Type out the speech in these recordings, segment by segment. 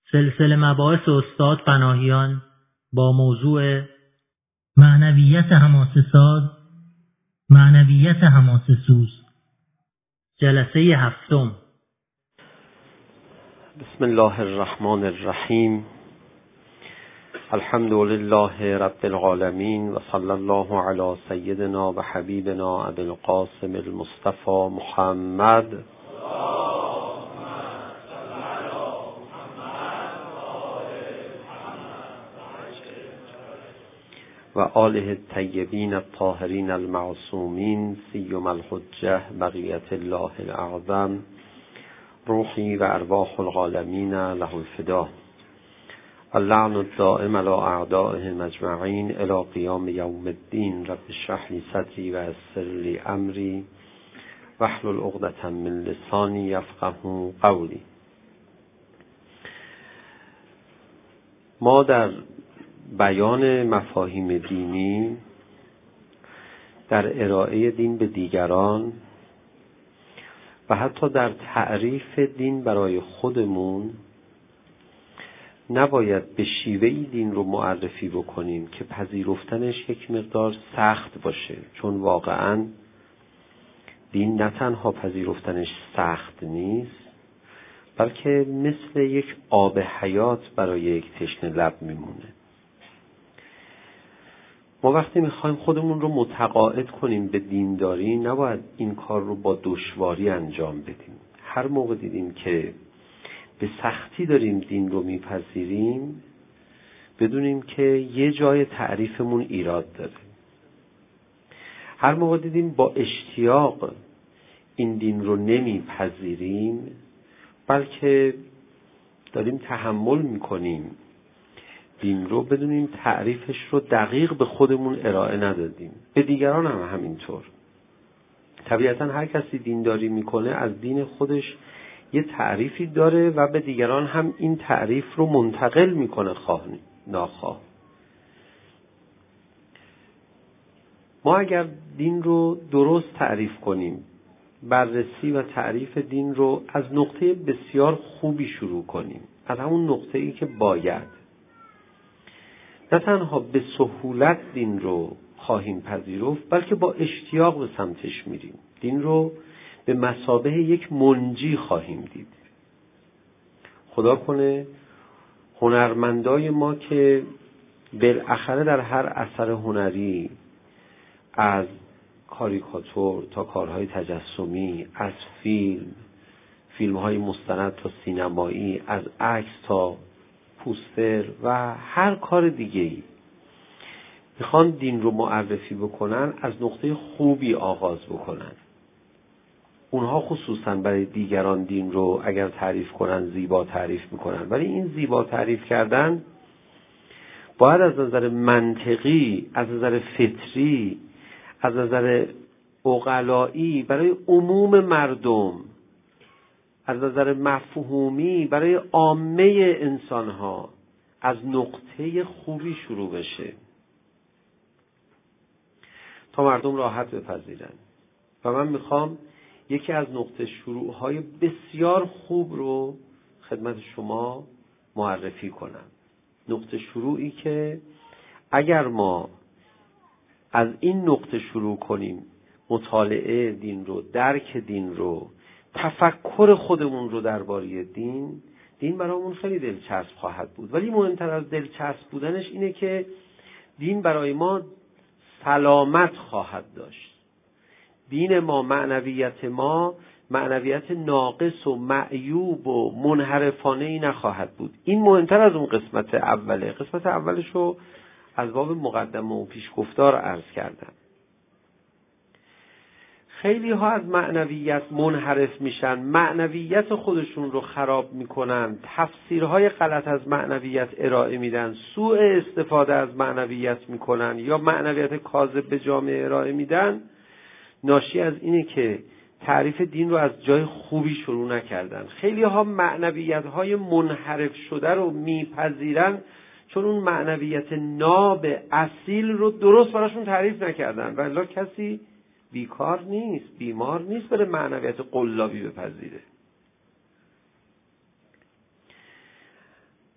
سلسله مباحث استاد پناهیان با موضوع معنویت حماسه‌ساز، معنویت حماسه‌سوز، جلسه 7. بسم الله الرحمن الرحیم. الحمد لله رب العالمین و صلی الله علی سیدنا و حبیبنا ابی القاسم المصطفى محمد و آله الطیبین الطاهرین المعصومین سیم الحجة بقیت الله الاعظم روحی و ارواح العالمین له الفدا. اللعن الدائم علی اعدائهم اجمعین الی قیام یوم الدین. رب اشرح لی صدری و یسر لی امری واحلل عقدة من لسانی یفقهوا قولی. ما در بیان مفاهیم دینی، در ارائه دین به دیگران و حتی در تعریف دین برای خودمون نباید به شیوهی دین رو معرفی بکنیم که پذیرفتنش یک مقدار سخت باشه، چون واقعاً دین نه تنها پذیرفتنش سخت نیست، بلکه مثل یک آب حیات برای یک تشنه لب میمونه. ما وقتی میخوایم خودمون رو متقاعد کنیم به دینداری، نباید این کار رو با دشواری انجام بدیم. هر موقع دیدیم که به سختی داریم دین رو میپذیریم، بدونیم که یه جای تعریفمون ایراد داره. هر موقع دیدیم با اشتیاق این دین رو نمیپذیریم، بلکه داریم تحمل میکنیم دین رو، بدونیم تعریفش رو دقیق به خودمون ارائه ندادیم، به دیگران هم همینطور. طبیعتا هر کسی دینداری میکنه از دین خودش یه تعریفی داره و به دیگران هم این تعریف رو منتقل میکنه، خواه ناخواه. ما اگر دین رو درست تعریف کنیم، بررسی و تعریف دین رو از نقطه بسیار خوبی شروع کنیم، از همون نقطه‌ای که باید، نه تنها به سهولت دین رو خواهیم پذیرفت، بلکه با اشتیاق به سمتش میریم. دین رو به مثابه یک منجی خواهیم دید. خدا کنه هنرمندای ما که بالاخره در هر اثر هنری، از کاریکاتور تا کارهای تجسمی، از فیلم‌های مستند تا سینمایی، از عکس تا پوستر و هر کار دیگه‌ای، میخوان دین رو معرفی بکنن، از نقطه خوبی آغاز بکنن. اونها خصوصا برای دیگران دین رو اگر تعریف کنن زیبا تعریف میکنن، ولی این زیبا تعریف کردن باید از نظر منطقی، از نظر فطری، از نظر عقلایی برای عموم مردم، از نظر مفهومی برای عامه انسانها از نقطه خوبی شروع بشه تا مردم راحت بپذیرن. و من میخوام یکی از نقطه شروعهای بسیار خوب رو خدمت شما معرفی کنم. نقطه شروعی که اگر ما از این نقطه شروع کنیم، مطالعه دین رو، درک دین رو، تفکر خودمون رو درباره دین برامون خیلی دلچسب خواهد بود. ولی مهمتر از دلچسب بودنش اینه که دین برای ما سلامت خواهد داشت. دین ما، معنویت ناقص و معیوب و منحرفانه‌ای نخواهد بود. این مهمتر از اون قسمت اوله. قسمت اولش رو از باب مقدمه و پیشگفتار عرض کردم. خیلی ها از معنویت منحرف میشن، معنویت خودشون رو خراب میکنن، تفسیرهای غلط از معنویت ارائه میدن، سوء استفاده از معنویت میکنن یا معنویت کاذب به جامعه ارائه میدن. ناشی از اینه که تعریف دین رو از جای خوبی شروع نکردن. خیلی ها معنویت های منحرف شده رو میپذیرن چون اون معنویت ناب اصیل رو درست براشون تعریف نکردن. ولی کسی بیکار نیست، بیمار نیست بره معنویت قلابی بپذیره.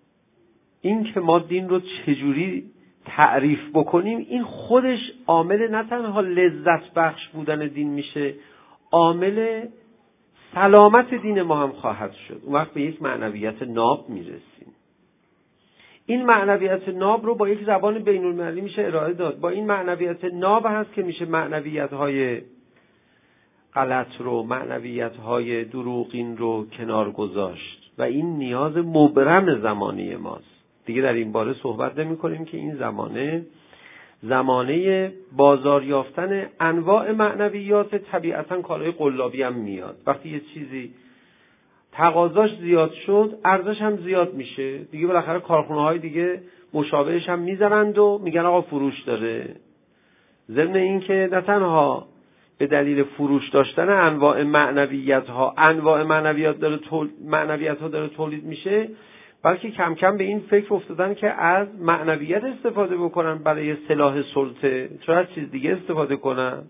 این که ما دین رو چجوری تعریف بکنیم، این خودش عامل نه تنها لذت بخش بودن دین میشه، عامل سلامت دین ما هم خواهد شد. اون وقت به یک معنویت ناب میرسیم. این معنویت ناب رو با یک زبان بین المللی میشه ارائه داد. با این معنویت ناب هست که میشه معنویت های غلط رو، معنویت های دروغین رو کنار گذاشت و این نیاز مبرم زمانه ماست. دیگه در این باره صحبت نمی کنیم که این زمانه بازار یافتن انواع معنویات، طبیعتاً کالای قلابی هم میاد. وقتی یه چیزی تقاضاش زیاد شد، ارزش هم زیاد میشه. دیگه بالاخره کارخونه‌های دیگه مشابهش هم میزنند و میگن آقا فروش داره. ضمن این که نه تنها به دلیل فروش داشتن انواع معنویت ها داره تولید میشه، بلکه کم کم به این فکر افتادن که از معنویت استفاده بکنن برای سلاح سلطه، چرا از چیز دیگه استفاده کنن؟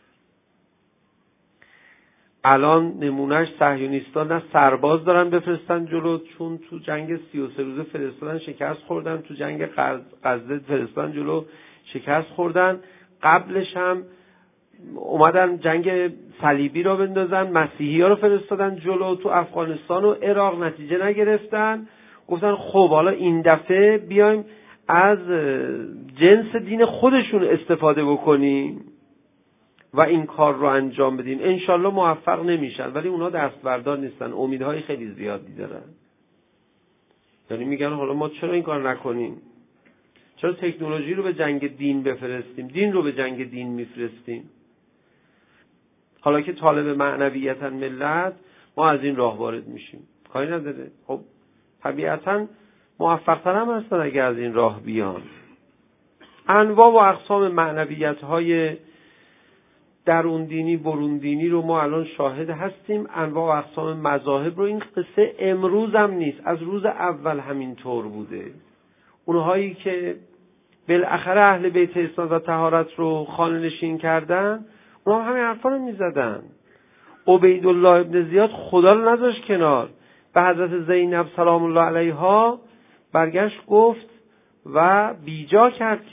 الان نمونهش صهیونیست‌ها نه سرباز دارن بفرستن جلو، چون تو جنگ 33 روزه فرستادن شکست خوردن، تو جنگ غزه فرستادن جلو شکست خوردن، قبلش هم اومدن جنگ صلیبی رو بندازن، مسیحی‌ها رو فرستادن جلو تو افغانستان و عراق، نتیجه نگرفتن. گفتن خب حالا این دفعه بیایم از جنس دین خودشون استفاده بکنیم و این کار رو انجام بدیم. انشالله موفق نمیشن، ولی اونا دستبردار نیستن، امیدهای خیلی زیادی دارن. یعنی میگن حالا ما چرا این کار نکنیم؟ چرا تکنولوژی رو به جنگ دین بفرستیم؟ دین رو به جنگ دین میفرستیم. حالا که طالب معنویتن ملت، ما از این راه وارد میشیم، کاری نداره. خب طبیعتاً موفق‌تر هم هستن اگه از این راه بیان. انواع و اقسام معنویت‌های درون دینی برون دینی رو ما الان شاهد هستیم. انواع و اقسام مذاهب رو، این قصه امروز هم نیست، از روز اول همین طور بوده. اونهایی که بالاخره اهل بیت اسلام و طهارت رو خانه نشین کردن، اونها همین حرفا رو میزدن. عبیدالله ابن زیاد خدا رو نذاشت کنار، به حضرت زینب سلام الله علیها برگشت گفت و بیجا کرد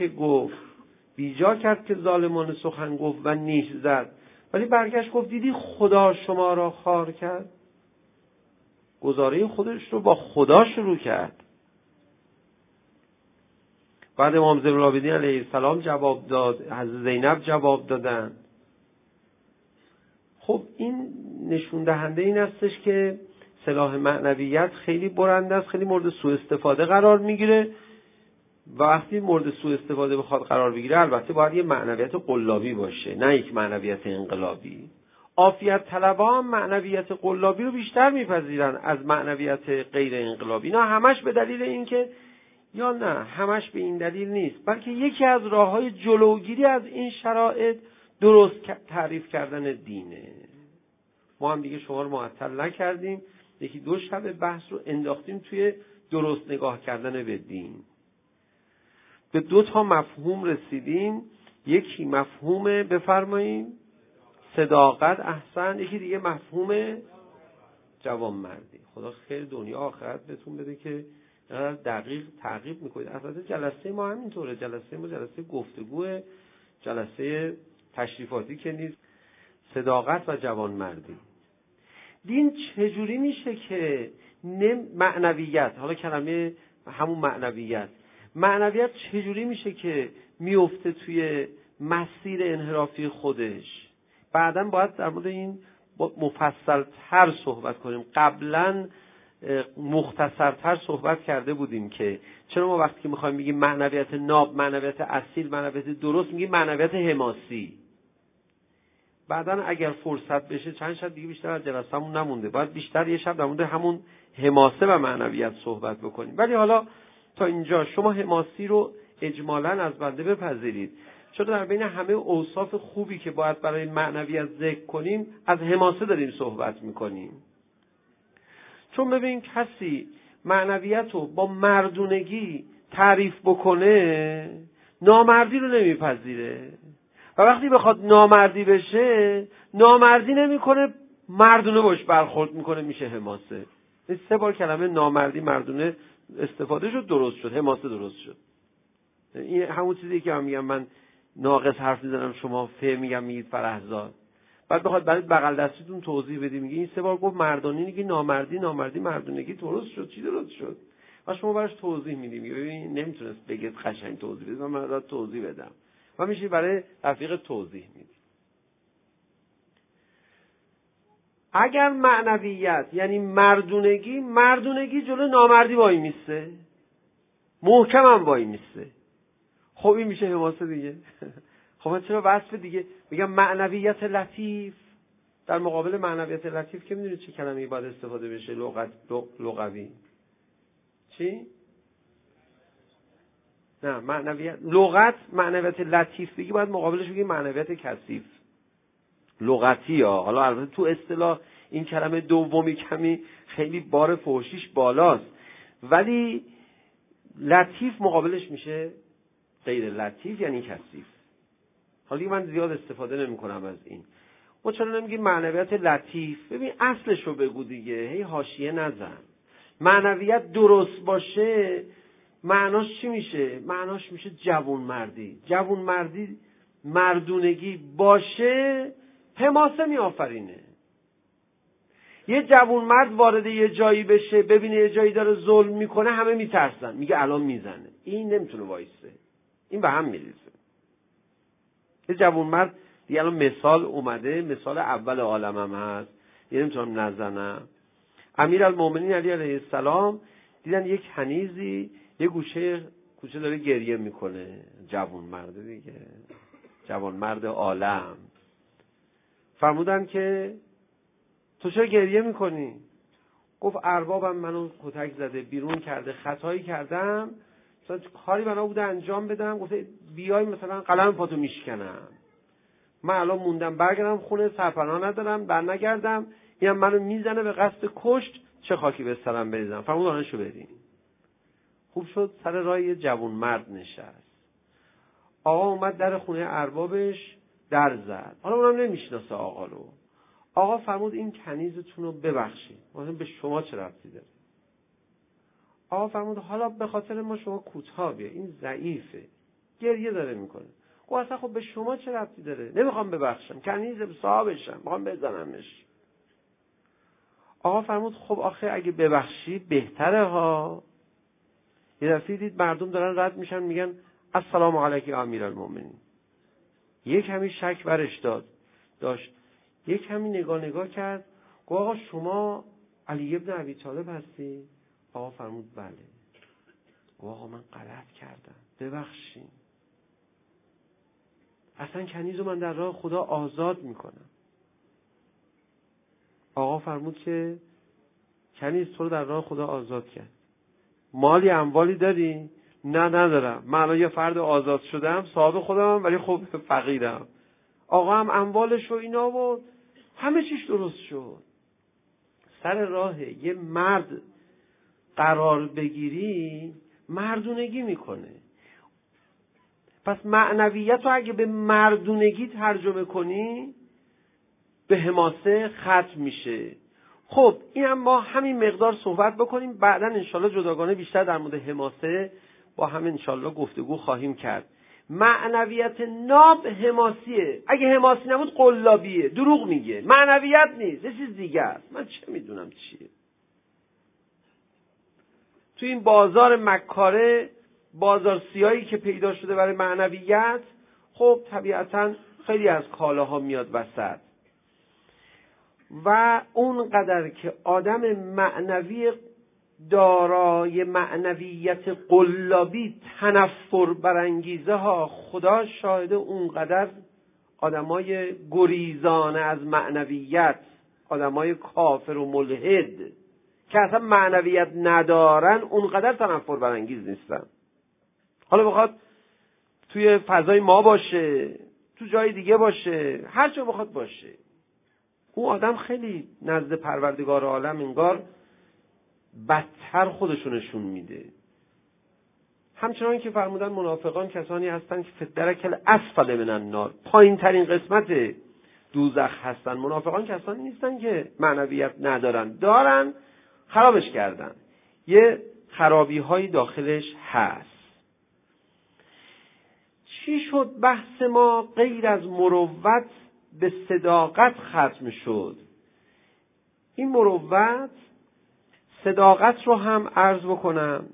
که ظالمان سخن گفت و نیش زد، ولی برگشت گفت دیدی خدا شما را خوار کرد. گزاره خودش رو با خدا شروع کرد. بعد امام زین العابدین علیه السلام جواب داد، حضرت زینب جواب دادن. خب این نشون دهنده این استش که سلاح معنویت خیلی برنده است، خیلی مورد سوء استفاده قرار میگیره و وقتی مورد سوء استفاده بخواد قرار بگیره، البته باید یه معنویت قلابی باشه، نه یک معنویت انقلابی. عافیت طلبا هم معنویت قلابی رو بیشتر میپذیرن از معنویت غیر انقلابی. نه همش به دلیل اینکه، یا نه همش به این دلیل نیست، بلکه یکی از راه‌های جلوگیری از این شرایط درست تعریف کردن دینه. ما هم دیگه شما رو معطل نکردیم، یکی دو شب بحث رو انداختیم توی درست نگاه کردن به دین. به 2 تا مفهوم رسیدیم. یکی مفهوم بفرماییم صداقت، احسن. یکی دیگه مفهوم جوانمردی. خدا خیر دنیا آخرت بهتون بده که دقیق تعقیب میکنید. اصلا جلسه ما همینطوره، جلسه ما جلسه گفتگوه، جلسه تشریفاتی که نیست. صداقت و جوانمردی. دین چجوری میشه که معنویت، حالا کلمه همون معنویت چجوری میشه که میفته توی مسیر انحرافی خودش؟ بعداً باید در مورد این مفصل‌تر صحبت کنیم. قبلاً مختصرتر صحبت کرده بودیم که چرا ما وقتی که میخوایم بگیم معنویت ناب، معنویت اصیل، معنویت درست، میگیم معنویت حماسی. بعداً اگر فرصت بشه چند شب دیگه بیشتر از جلسه‌مون نمونده، باید بیشتر یه شب در مورد همون حماسه و معنویت صحبت بکنیم. ولی حالا تا اینجا شما حماسی رو اجمالاً از بنده بپذیرید، چون در بین همه اوصاف خوبی که باید برای معنویت ذکر کنیم از حماسه داریم صحبت میکنیم. چون ببین کسی معنویت رو با مردونگی تعریف بکنه، نامردی رو نمیپذیره، و وقتی بخواد نامردی بشه، نامردی نمیکنه، مردونه باش برخورد میکنه، میشه حماسه. این 3 بار کلمه نامردی، مردونه استفاده شد، درست شد، حماسه درست شد. این همون چیزی که من میگم، من ناقص حرف میزنم شما میگم میگید فرهزاد، بعد بخواد برای بغل دستیتون توضیح بدی، میگه این 3 بار گفت مردانی، میگه نامردی مردونگی، درست شد. چی درست شد؟ و شما براش توضیح میدی، میگه ببین نمیتونست بگه قشنگ توضیح بده، من برات توضیح بدم. و میشه برای رفیق توضیح میدی. اگر معنویت یعنی مردونگی جلو نامردی وای میسته، محکم هم وای میسته، خب این میشه حماسه دیگه. خب من چرا وصف دیگه میگم معنویت لطیف در مقابل معنویت لطیف که میدونید چه کلمه‌ای باید استفاده بشه لغوی؟ چی؟ نه، معنویت لطیف بگی باید مقابلش بگی معنویت کثیف لغتی ها. حالا البته تو اصطلاح این کلمه دومی کمی خیلی بار فحشیش بالاست، ولی لطیف مقابلش میشه غیر لطیف یعنی کثیف. حالا من زیاد استفاده نمی کنم از این. ما چرا نمیگیم معنویت لطیف؟ ببین اصلش رو بگو دیگه، هی حاشیه نزن. معنویت درست باشه معناش چی میشه؟ معناش میشه جوانمردی مردونگی باشه، حماسه میآفرینه. یه جوانمرد وارد یه جایی بشه، ببینه یه جایی داره ظلم میکنه، همه میترسن، میگه الان میزنه. این نمیتونه وایسه، این به هم میریزه. یه جوانمرد دیگه، الان مثال اومده، مثال اول عالم هم هست، یه نمیتونم نزنم. امیرالمومنین علی علیه السلام دیدن یک کنیزی یه گوشه داره گریه میکنه، جوانمرد دیگه، جوانمرد عالم. فرمودن که تو چرا گریه میکنی؟ گفت اربابم منو کتک زده، بیرون کرده، خطایی کردم، مثلا کاری بنا بوده انجام بدم، گفته بیای مثلا قلم پاتو میشکنم، من الان موندم برگردم خونه، سرپناه ندارم، برنگردم، اینم منو میزنه به قصد کشت، چه خاکی به سرم بریزم. فرمود آنشو بریم. خوب شد سر راه یه جوانمرد نشست. آقا اومد در خونه اربابش در زد. حالا اونم نمیشناسه آقا رو. آقا فرمود این کنیزتون رو ببخشید، مثلا به شما چه ربطی داره؟ آقا فرمود حالا به خاطر ما شما کوتاه بیا، این ضعیفه، گریه داره میکنه. گفت اصلا خب به شما چه ربطی داره؟ نمیخوام ببخشم، کنیز صاحبشم، میخوام بزنمش. آقا فرمود خب آخه اگه ببخشی بهتره ها. یه دفعه دید مردم دارن رد میشن، میگن السلام علیک یا امیرالمومنین. یک کمی شک برش داشت، یک کمی نگاه کرد، گفت آقا شما علی ابن ابی طالب هستی؟ آقا فرمود بله. گفت آقا من غلط کردم، ببخشید. اصلا کنیزو من در راه خدا آزاد میکنم. آقا فرمود که کنیز تو رو در راه خدا آزاد کرد. مالی اموالی داری؟ نه ندارم. من الان یه فرد آزاد شدم، صاحب خودمم، ولی خب فقیرم. آقا هم اموالش و اینا و همه چیش درست شد. سر راه یه مرد قرار بگیری مردونگی میکنه. پس معنویت رو اگه به مردونگی ترجمه کنی به حماسه ختم میشه. خب این هم ما همین مقدار صحبت بکنیم، بعدا انشالله جداگانه بیشتر در مورد حماسه با هم انشالله گفتگو خواهیم کرد. معنویت ناب حماسیه. اگه حماسی نبود قلابیه، دروغ میگه، معنویت نیست، یه چیز دیگه است. من چه میدونم چیه. تو این بازار مکاره، بازار سیاهی که پیدا شده برای معنویت، خب طبیعتاً خیلی از کالاها میاد وسط و اونقدر که آدم معنوی دارای معنویت قلابی تنفر برانگیزه ها، خدا شاهده اونقدر آدمای گریزانه از معنویت، آدمای کافر و ملحد که اصلا معنویت ندارن، اونقدر تنفر برانگیز نیستن. حالا بخواد توی فضای ما باشه، تو جای دیگه باشه، هر جا بخواد باشه، اون آدم خیلی نزد پروردگار عالم انگار بدتر خودشونشون میده. همچنان که فرمودن منافقان کسانی هستن که فی الدرک الاسفل من النار، پایین ترین قسمت دوزخ هستن. منافقان کسانی نیستن که معنویت ندارن، دارن، خرابش کردن. یه خرابی هایی داخلش هست. چی شد بحث ما غیر از مروت به صداقت ختم شد؟ این مروت، صداقت رو هم عرض بکنم.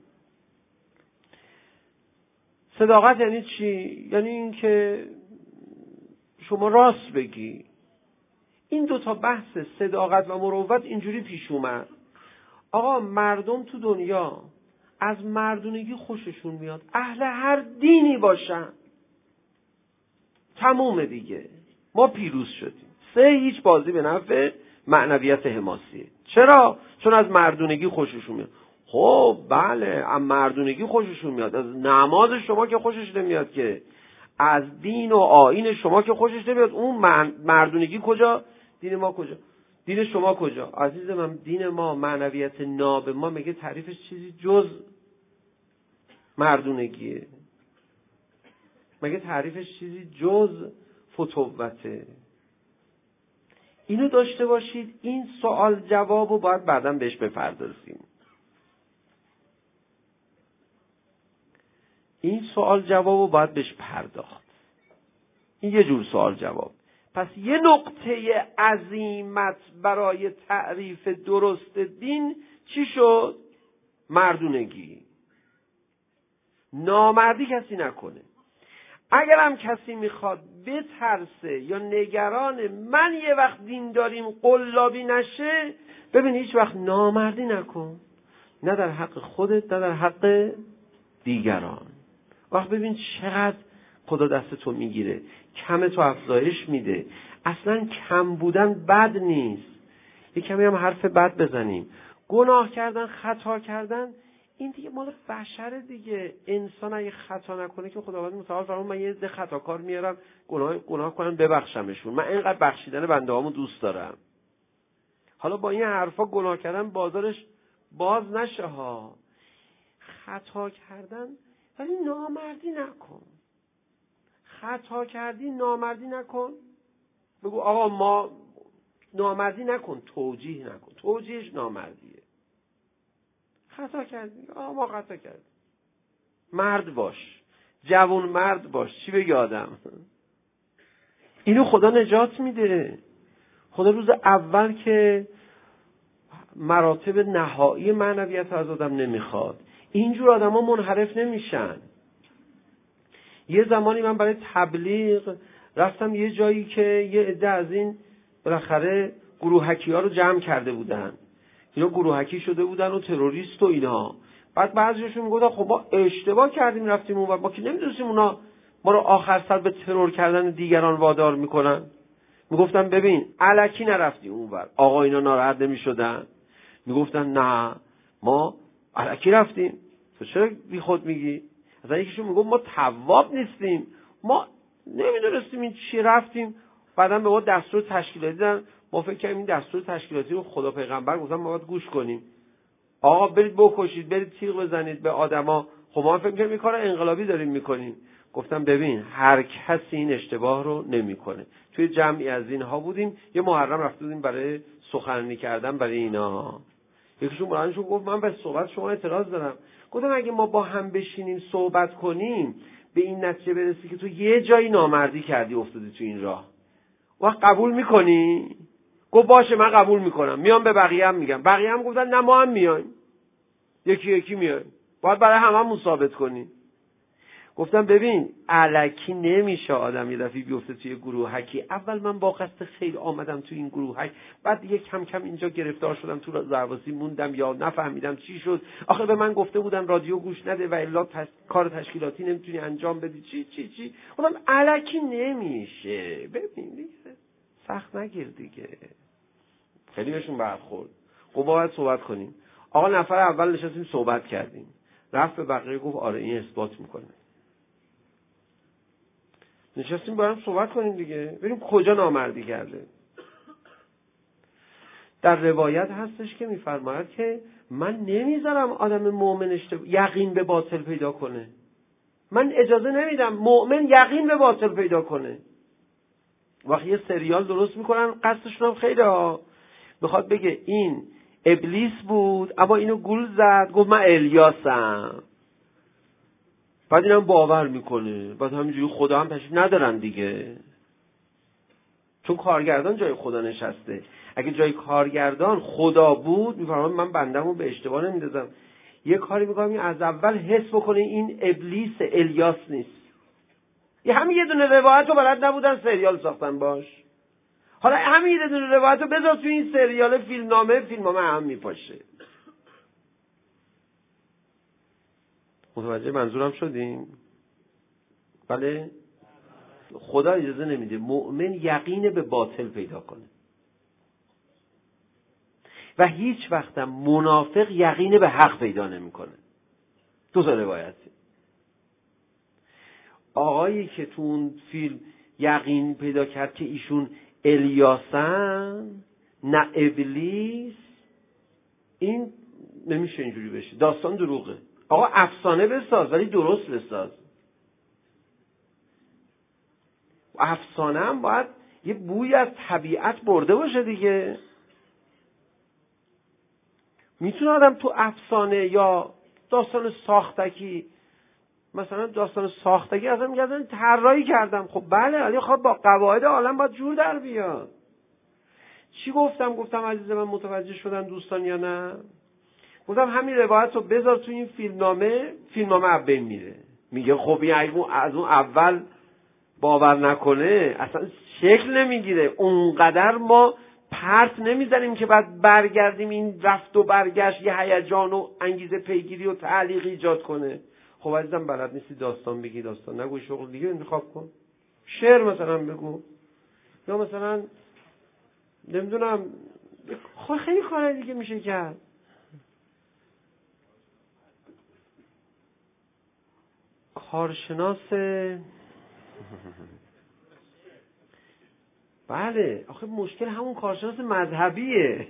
صداقت یعنی چی؟ یعنی این که شما راست بگی. این دوتا بحث صداقت و مروت اینجوری پیش اومد. آقا مردم تو دنیا از مردونگی خوششون میاد، اهل هر دینی باشن، تمومه دیگه، ما پیروز شدیم. 3-0 بازی به نفع معنویت حماسیه. چرا؟ چون از مردونگی خوششون میاد. خب بله، از مردونگی خوششون میاد، از نماز شما که خوشش نمیاد، که از دین و آیین شما که خوشش نمیاد. اون مردونگی کجا؟ دین ما کجا؟ دین شما کجا؟ عزیز من، دین ما، معنویت ناب ما میگه تعریفش چیزی جز مردونگیه. مگه تعریفش چیزی جز فتوته؟ اینو داشته باشید. این سوال جوابو باید بعداً بهش بپردازیم. این سوال جوابو باید بهش پرداخت. این یه جور سوال جواب. پس یه نقطه عظیمت برای تعریف درست دین چی شد؟ مردونگی. نامردی کسی نکنه. اگرم کسی میخواد بترسه یا نگران من یه وقت دینداریم قلابی نشه، ببین هیچ وقت نامردی نکن، نه در حق خودت نه در حق دیگران. وقت ببین چقدر خدا دست تو میگیره، کم تو افزایش میده. اصلا کم بودن بد نیست. یه کمی هم حرف بد بزنیم. گناه کردن، خطا کردن، این دیگه مال بشر دیگه. انسان اگه خطا نکنه که خداوند متعال فرمود من یه عده خطاکار میارم گناه کنن ببخشمشون. من اینقدر بخشیدن بنده هامو دوست دارم. حالا با این حرفا گناه کردن بازارش باز نشه ها. خطا کردن ولی نامردی نکن. خطا کردی نامردی نکن. بگو آقا ما نامردی نکن، توجیه نکن. توجیهش نامردیه. خطا کردی، آقا ما خطا کردیم. مرد باش، جوان مرد باش. چی بگه آدم؟ اینو خدا نجات میده. خدا روز اول که مراتب نهایی معنویت از آدم نمیخواد. اینجور آدم ها منحرف نمیشن. یه زمانی من برای تبلیغ رفتم یه جایی که یه عده از این بالاخره گروهکی ها رو جمع کرده بودن. اینا گروهکی شده بودن و تروریست و اینا. بعد بعضیشون میگفتن خب ما اشتباه کردیم رفتیم اونور، ما که نمیدونستیم اونا ما رو آخر سر به ترور کردن دیگران وادار میکنن. میگفتن ببین الکی نرفتی اونور، آقا اینا ناراحت نمیشدن. میگفتن نه ما الکی رفتیم. تو چرا بی خود میگی؟ اصلا یکیشون میگفت ما تواب نیستیم، ما نمیدونستیم این چی رفتیم. بعدم به ما دستور تشکیلاتی دادن، ما فکر کردیم این دستور تشکیلاتی رو خدا پیغمبر گفتن ما باید گوش کنیم. آقا برید بکشید، برید تیغ بزنید به آدما. خب ما فکر می‌کردیم این کار انقلابی داریم میکنیم. گفتم ببین هر کسی این اشتباه رو نمیکنه. توی جمعی از اینها بودیم، یه محرم رفته بودیم برای سخنرانی کردن برای اینا. یکیشون برایشون گفت من به صحبت شما اعتراض دارم. گفتم اگه ما با هم بشینیم صحبت کنیم به این نتیجه برسی که تو یه جایی نامردی کردی افتادی تو این راه، وقت قبول میکنی؟ گفت باشه من قبول میکنم، میام به بقیه هم میگم. بقیه هم گفتن نه ما هم میایم، یکی یکی میایم، باید برای هممون ثابت کنیم. گفتم ببین الکی نمیشه آدم یه دفعه بیفته توی گروهکی. اول من با قصد خیر آمدم توی این گروهک، بعد دیگه کم کم اینجا گرفتار شدم، تو درواسی موندم یا نفهمیدم چی شد. آخه به من گفته بودن رادیو گوش نده و الا کار تشکیلاتی نمیتونی انجام بدی چی. گفتم الکی نمیشه. ببین دیگه سخت نگیر دیگه. خیلی بهشون برخورد. خب باید صحبت کنیم. آقا نفر اول نشستیم صحبت کردیم، رفت به بقیه گفت آره این اثبات میکنه. نشستیم با هم صحبت کنیم دیگه، ببینیم کجا نامردی کرده. در روایت هستش که میفرماید که من نمیذارم آدم مؤمن یقین به باطل پیدا کنه. من اجازه نمیدم مؤمن یقین به باطل پیدا کنه. وقتی یه سریال درست میکنن قصدشون هم خیلی ها، بخواد بگه این ابلیس بود اما اینو گول زد، گفت من الیاسم. بعد اینم باور میکنه، بعد همینجوری خدا هم تشریف ندارن دیگه، چون کارگردان جای خدا نشسته. اگه جای کارگردان خدا بود میفرماد من بندمو به اشتباه نمیندازم، یه کاری میکنم این از اول حس بکنه این ابلیس، الیاس نیست. یه همین یه دونه روایت رو بلد نبودن سریال ساختن باش. حالا همین یه دونه روایت رو بذار تو این سریال فیلمنامه هم میپاشه. متوجه منظورم شدیم؟ بله؟ خدا اجازه نمیده مؤمن یقین به باطل پیدا کنه و هیچ وقت منافق یقین به حق پیدا نمیکنه. دو تا روایتی. آقایی که تو اون فیلم یقین پیدا کرد که ایشون الیاسن نه ابلیس، این نمیشه اینجوری بشه، داستان دروغه. آقا افسانه بساز ولی درست بساز. افسانه هم باید یه بوی از طبیعت برده باشه دیگه. میتونه آدم تو افسانه یا داستان ساختگی، مثلا داستان ساختگی ازم میگن طراحی کردم، خب بله، ولی خب با قواعد عالم باید جور در بیاد. چی گفتم عزیز من متوجه شدن دوستان یا نه؟ گفتم همین روایت رو بذار تو این فیلمنامه ابین میره. میگه خب این از اون اول باور نکنه اصلا شکل نمیگیره. اونقدر ما پرت نمیزنیم که بعد برگردیم این رفت و برگشت یه هیجان و انگیزه پیگیری و تعلیق ایجاد کنه. خب عزیزم بلد نیستی داستان بگی، داستان نگو، شغل دیگه انتخاب کن. شعر مثلا بگو، یا مثلا نمیدونم خیلی کار دیگه میشه کرد. کارشناس بله، آخه مشکل همون کارشناس مذهبیه.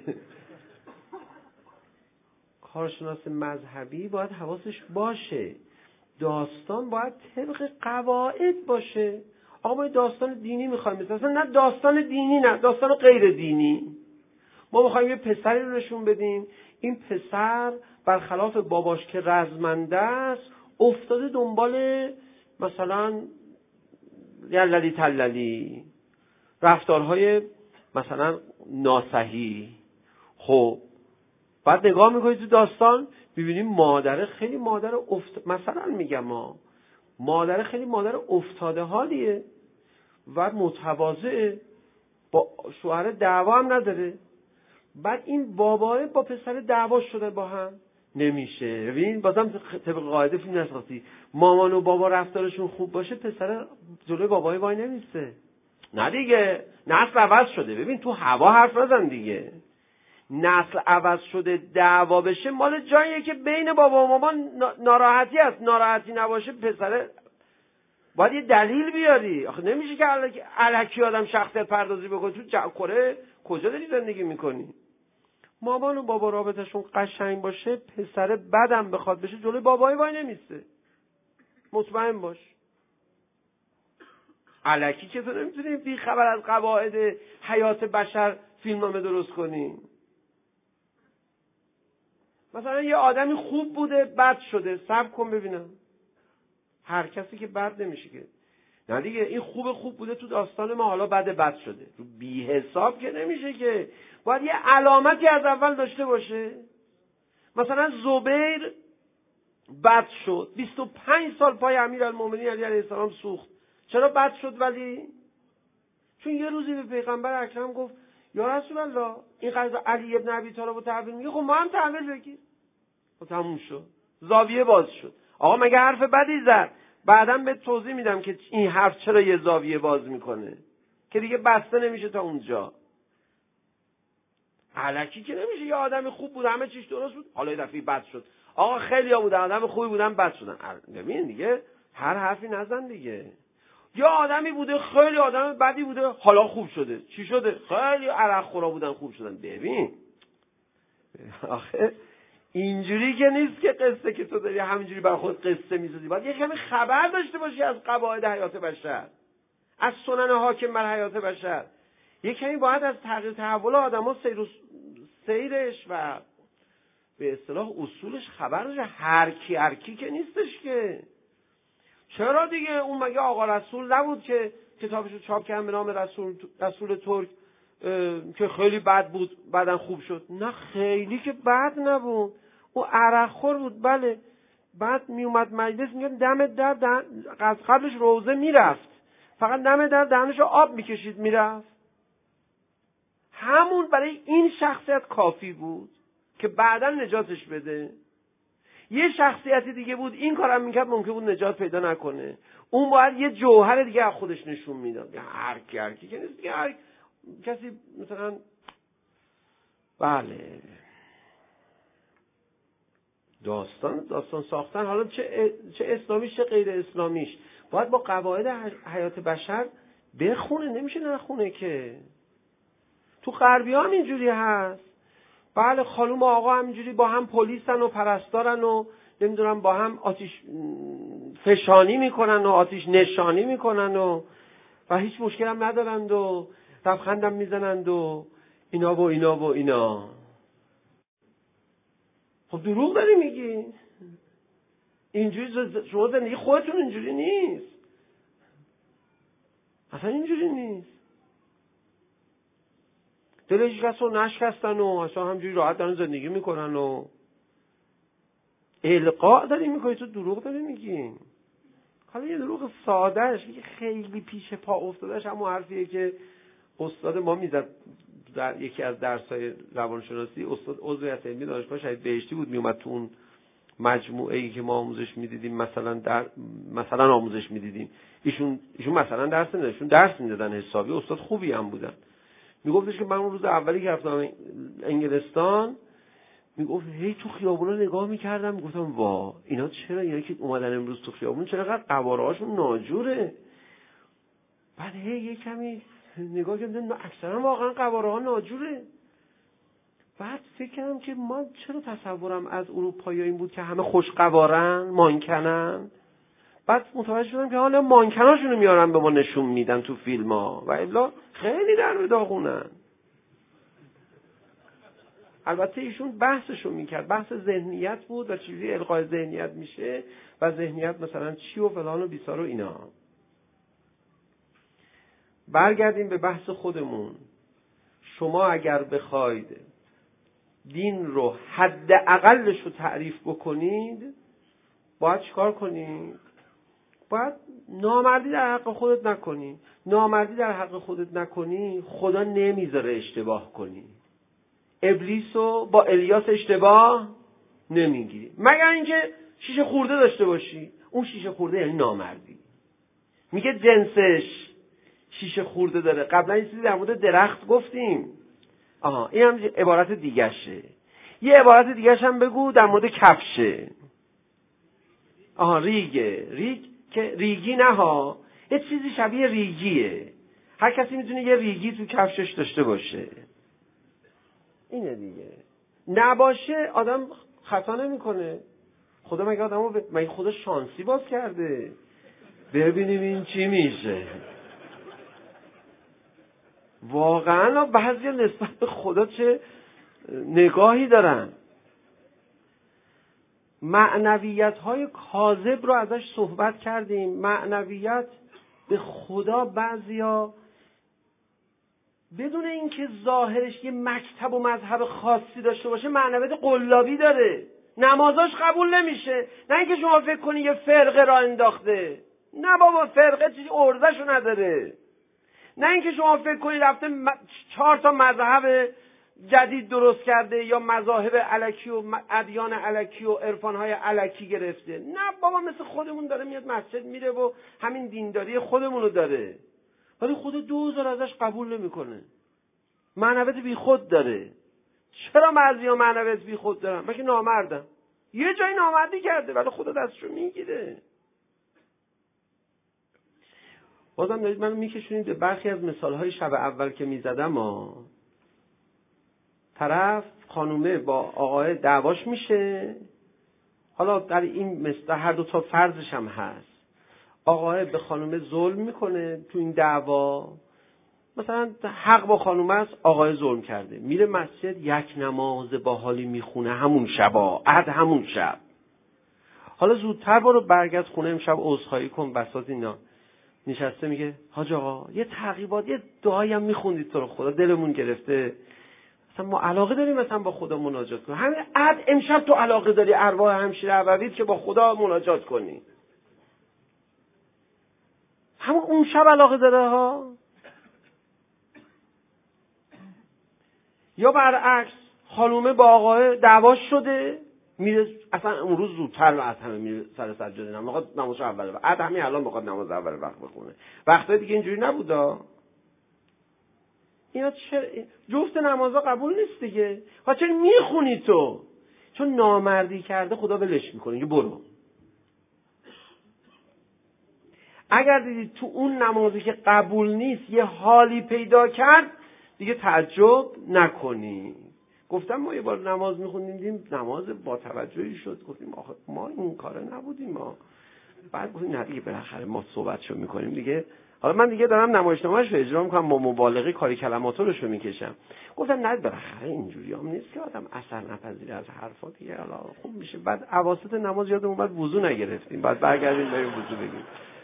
کارشناس مذهبی باید حواسش باشه داستان باید طبق قواعد باشه. آقا ما داستان دینی میخوایم، مثلا نه داستان دینی، نه داستان غیر دینی. ما میخوایم یه پسری رو نشون بدیم، این پسر برخلاف باباش که رزمنده است افتاده دنبال مثلا یللی تللی، رفتارهای مثلا ناصحیح. خب بعد نگاه میکنی تو داستان ببینیم مادر خیلی مادر مثلا میگم مادر خیلی مادر افتاده حالیه و متواضعه، با شوهر دعوا هم نداره. بعد این باباه با پسر دعوا شده، با هم نمیشه. ببین بازم طبق قاعده فیلم نساختی، مامان و بابا رفتارشون خوب باشه پسر جلوی بابای وای نمیسته. نه دیگه، نسل عوض شده. ببین تو هوا حرف نزن دیگه. نسل عوض شده دعوا بشه مال جاییه که بین بابا و مامان ناراحتی هست. ناراحتی نباشه پسر باید یه دلیل بیاری. آخه نمیشه که الکی آدم شخصیت پردازی بکنه. تو کره کجا داری زندگی میکنی؟ مامان و بابا رابطشون قشنگ باشه، پسر بدم بخواد بشه جلوی بابای وای نمیسته. مطمئن باش. الکی که تو نمیتونی بی خبر از قواعد حیات بشر فیلمنامه درست کنی. مثلا یه آدمی خوب بوده بد شده، صبر کن ببینم. هر کسی که بد نمیشه که. نه دیگه، این خوب بوده تو داستان ما، حالا بد شده. تو بی حساب که نمیشه که. باید یه علامتی از اول داشته باشه. مثلا زبیر بد شد، 25 سال پای امیرالمومنین علی علیه السلام سوخت. چرا بد شد؟ ولی چون یه روزی به پیغمبر اکرم گفت یا رسول الله این قضا علی ابن ابی طالب رو تحویل میگه، خب ما هم تحویل بگیر. و تموم شد، زاویه باز شد. آقا مگه حرف بدی زد؟ بعدم به توضیح میدم که این حرف چرا یه زاویه باز میکنه که دیگه بسته نمیشه تا اونجا. الکی که نمیشه. یه آدم خوب بود همه چیش درست بود، حالا یه دفعه بد شد. آقا خیلی‌ها بودن آدم خوبی بودن بد شدن. ببین دیگه هر حرفی نزن دیگه. یه آدمی بوده خیلی آدم بدی بوده، حالا خوب شده. چی شده؟ خیلی عرق خورا بودن خوب شدن. ببین آخه اینجوری که نیست که قصه که تو داری همینجوری برای خود قصه میسازی. باید یه کمی خبر داشته باشی از قواعد حیات بشر، از سنن حاکم بر حیات بشر. یه کمی باید از تغییر تحول آدم‌ها سیرش و به اصطلاح اصولش خبر داشته. هر کی که نیستش که. چرا دیگه؟ اون مگه آقا رسول نبود که کتابش رو چاپ کرد به نام رسول ترک که خیلی بد بود بعدن خوب شد؟ نه خیلی که بد نبود، او عرقخور بود. بله، بعد می اومد مجلس میگن دم در از قبلش روزه میرفت، فقط دم در دهنش آب میکشید میرفت. همون برای این شخصیت کافی بود که بعداً نجاتش بده. یه شخصیتی دیگه بود این کارم میکرد ممکن بود نجات پیدا نکنه، اون باید یه جوهر دیگه از خودش نشون میداد. هر کی که نیست دیگه، هر کسی مثلا بله داستان ساختن، حالا چه اسلامیش چه غیر اسلامیش، باید با قواعد حیات بشر بخونه، نمیشه نخونه که. تو غربی ها هم اینجوری هست. بله، خانوم و آقا همینجوری با هم پلیسن و پرستارن و نمیدونم با هم آتیش فشانی میکنن و آتیش نشانی میکنن و هیچ مشکل هم ندارند و لبخندم میزنند و اینا. خب دروغ داری میگی. اینجوری شما زندگی خودتون اینجوری نیست، اصلا اینجوری نیست. دل هیچ کس رو نشکستن و اصلا همجوری راحت دارن زندگی میکنن و القاء داری میکنی. تو دروغ داری میگی. حالا یه دروغ سادهش که خیلی پیش پا افتادهش همون حرفیه که استاد ما میزد در یکی از درس‌های روانشناسی. استاد عضو علمی دانشگاه شهید بهشتی بود، میومد تو اون مجموعه‌ای که ما آموزش میدیدیم، مثلا آموزش میدیدیم، ایشون مثلا درس میدادن حسابی، استاد خوبی هم بودن. میگفتش که من اون روز اولی که رفتم انگلستان، میگفت هی تو خیابونا نگاه میکردم، میگفتم وا اینا چرا، اینا که اومدن امروز تو خیابون چرا قد قواره‌هاشون ناجوره. بعد هی یه کمی نگاه کردم اکثرا واقعا قواره‌ها ناجوره. بعد فکر کردم که من چرا تصورم از اروپایی این بود که همه خوش قوارن، مانکنن. بعد متوجه شدم که حالا مانکناشونو میارن به ما نشون میدن تو فیلم‌ها و الا خیلی در به داغونن. البته ایشون بحثشو میکرد، بحث ذهنیت بود و چیزی القای ذهنیت میشه و ذهنیت مثلا چی و فلان و بیسار و اینا. برگردیم به بحث خودمون. شما اگر بخواید دین رو حداقلش رو تعریف بکنید، باید چیکار کنید؟ باید نامردی در حق خودت نکنی. نامردی در حق خودت نکنی، خدا نمیذاره اشتباه کنی. ابلیسو با الیاس اشتباه نمیگیری، مگر اینکه شیشه خورده داشته باشی. اون شیشه خورده یعنی نامردی. میگه جنسش شیشه خورده داره. قبلا یه چیزی در مورد درخت گفتیم. این هم عبارت دیگشه. یه عبارت دیگه‌ش هم بگو در مورد کفشه. ریگ که ریگی نه ها، یه چیزی شبیه ریگیه. هر کسی میتونه یه ریگی تو کفشش داشته باشه. اینه دیگه. نباشه آدم خطا نمیکنه. خدا مگه خدا شانسی باز کرده؟ ببینیم این چی میشه. واقعا بعضی نسبت به خدا چه نگاهی دارن. معنویت‌های کاذب رو ازش صحبت کردیم. معنویت به خدا بعضیا بدون اینکه ظاهرش یه مکتب و مذهب خاصی داشته باشه معنویت قلابی داره. نمازاش قبول نمیشه. نه اینکه شما فکر کنی یه فرقه را انداخته. نه بابا، فرقه چیزی ارزشو نداره. نه اینکه شما فکر کنی رفته 4 مذهب جدید درست کرده یا مذاهب الکی و ادیان الکی و عرفان‌های الکی گرفته. نه بابا، مثل خودمون داره میاد مسجد میره و همین دینداری خودمونو داره، ولی خدا 2000 ازش قبول نمیکنه. معنویت بی خود داره. چرا بعضیا معنویت بی خود دارن؟ مگه نامردن؟ یه جای نامردی کرده ولی خدا دستشو میگیره. بازم دارید منو میکشونید به برخی از مثالهای شب اول که میزدم. طرف خانومه با آقای دعواش میشه. حالا در این مثل هر دو تا فرضش هم هست. آقای به خانومه ظلم میکنه تو این دعوا، مثلا حق با خانومه است، آقای ظلم کرده، میره مسجد یک نماز با حالی میخونه همون شبا، عهد همون شب. حالا زودتر برو برگرد خونه، امشب عذرخواهی کن، بساط اینا. نشسته میگه حاج آقا یه تعقیبات، یه دعایی هم میخوندید تو رو خدا، دلمون گرفته، مثلا ما علاقه داریم مثلا با خدا مناجات کنیم. همین عهد امشب تو علاقه داری ارواح همشیره ابوید که با خدا مناجات کنی. همون اون شب علاقه داره ها. یا برعکس خانومه با آقای دعواش شده، میره اصلا اون روز زودتر از همه میره سر سجاده نماز اول وقت. بعد همین الان میخواد نماز اول وقت بخونه. وقتا دیگه اینجوری نبودا. اینا جفت نمازها قبول نیست دیگه. چرا میخونی تو؟ چون نامردی کرده خدا ولش میکنه، که برو. اگر دیدی تو اون نمازی که قبول نیست یه حالی پیدا کرد، دیگه تعجب نکنی. گفتم ما یه بار نماز میخوندیم، نماز با توجهی شد، گفتیم آخه ما این کاره نبودیم ما. بعد گفتیم نه دیگه بالاخره ما صحبتشو میکنیم دیگه. حالا من دیگه دارم نمایشنامه‌اش رو اجرا میکنم، با مبالغه کاری کلماتو رو میکشم. گفتم نه بالاخره اینجوری هم نیست که آدم اثر نپذیره از حرفا دیگه. حالا خوب میشه. بعد اواسط نماز یادمون اومد وضو نگرفتیم، بعد برگردیم بریم وضو بگیریم.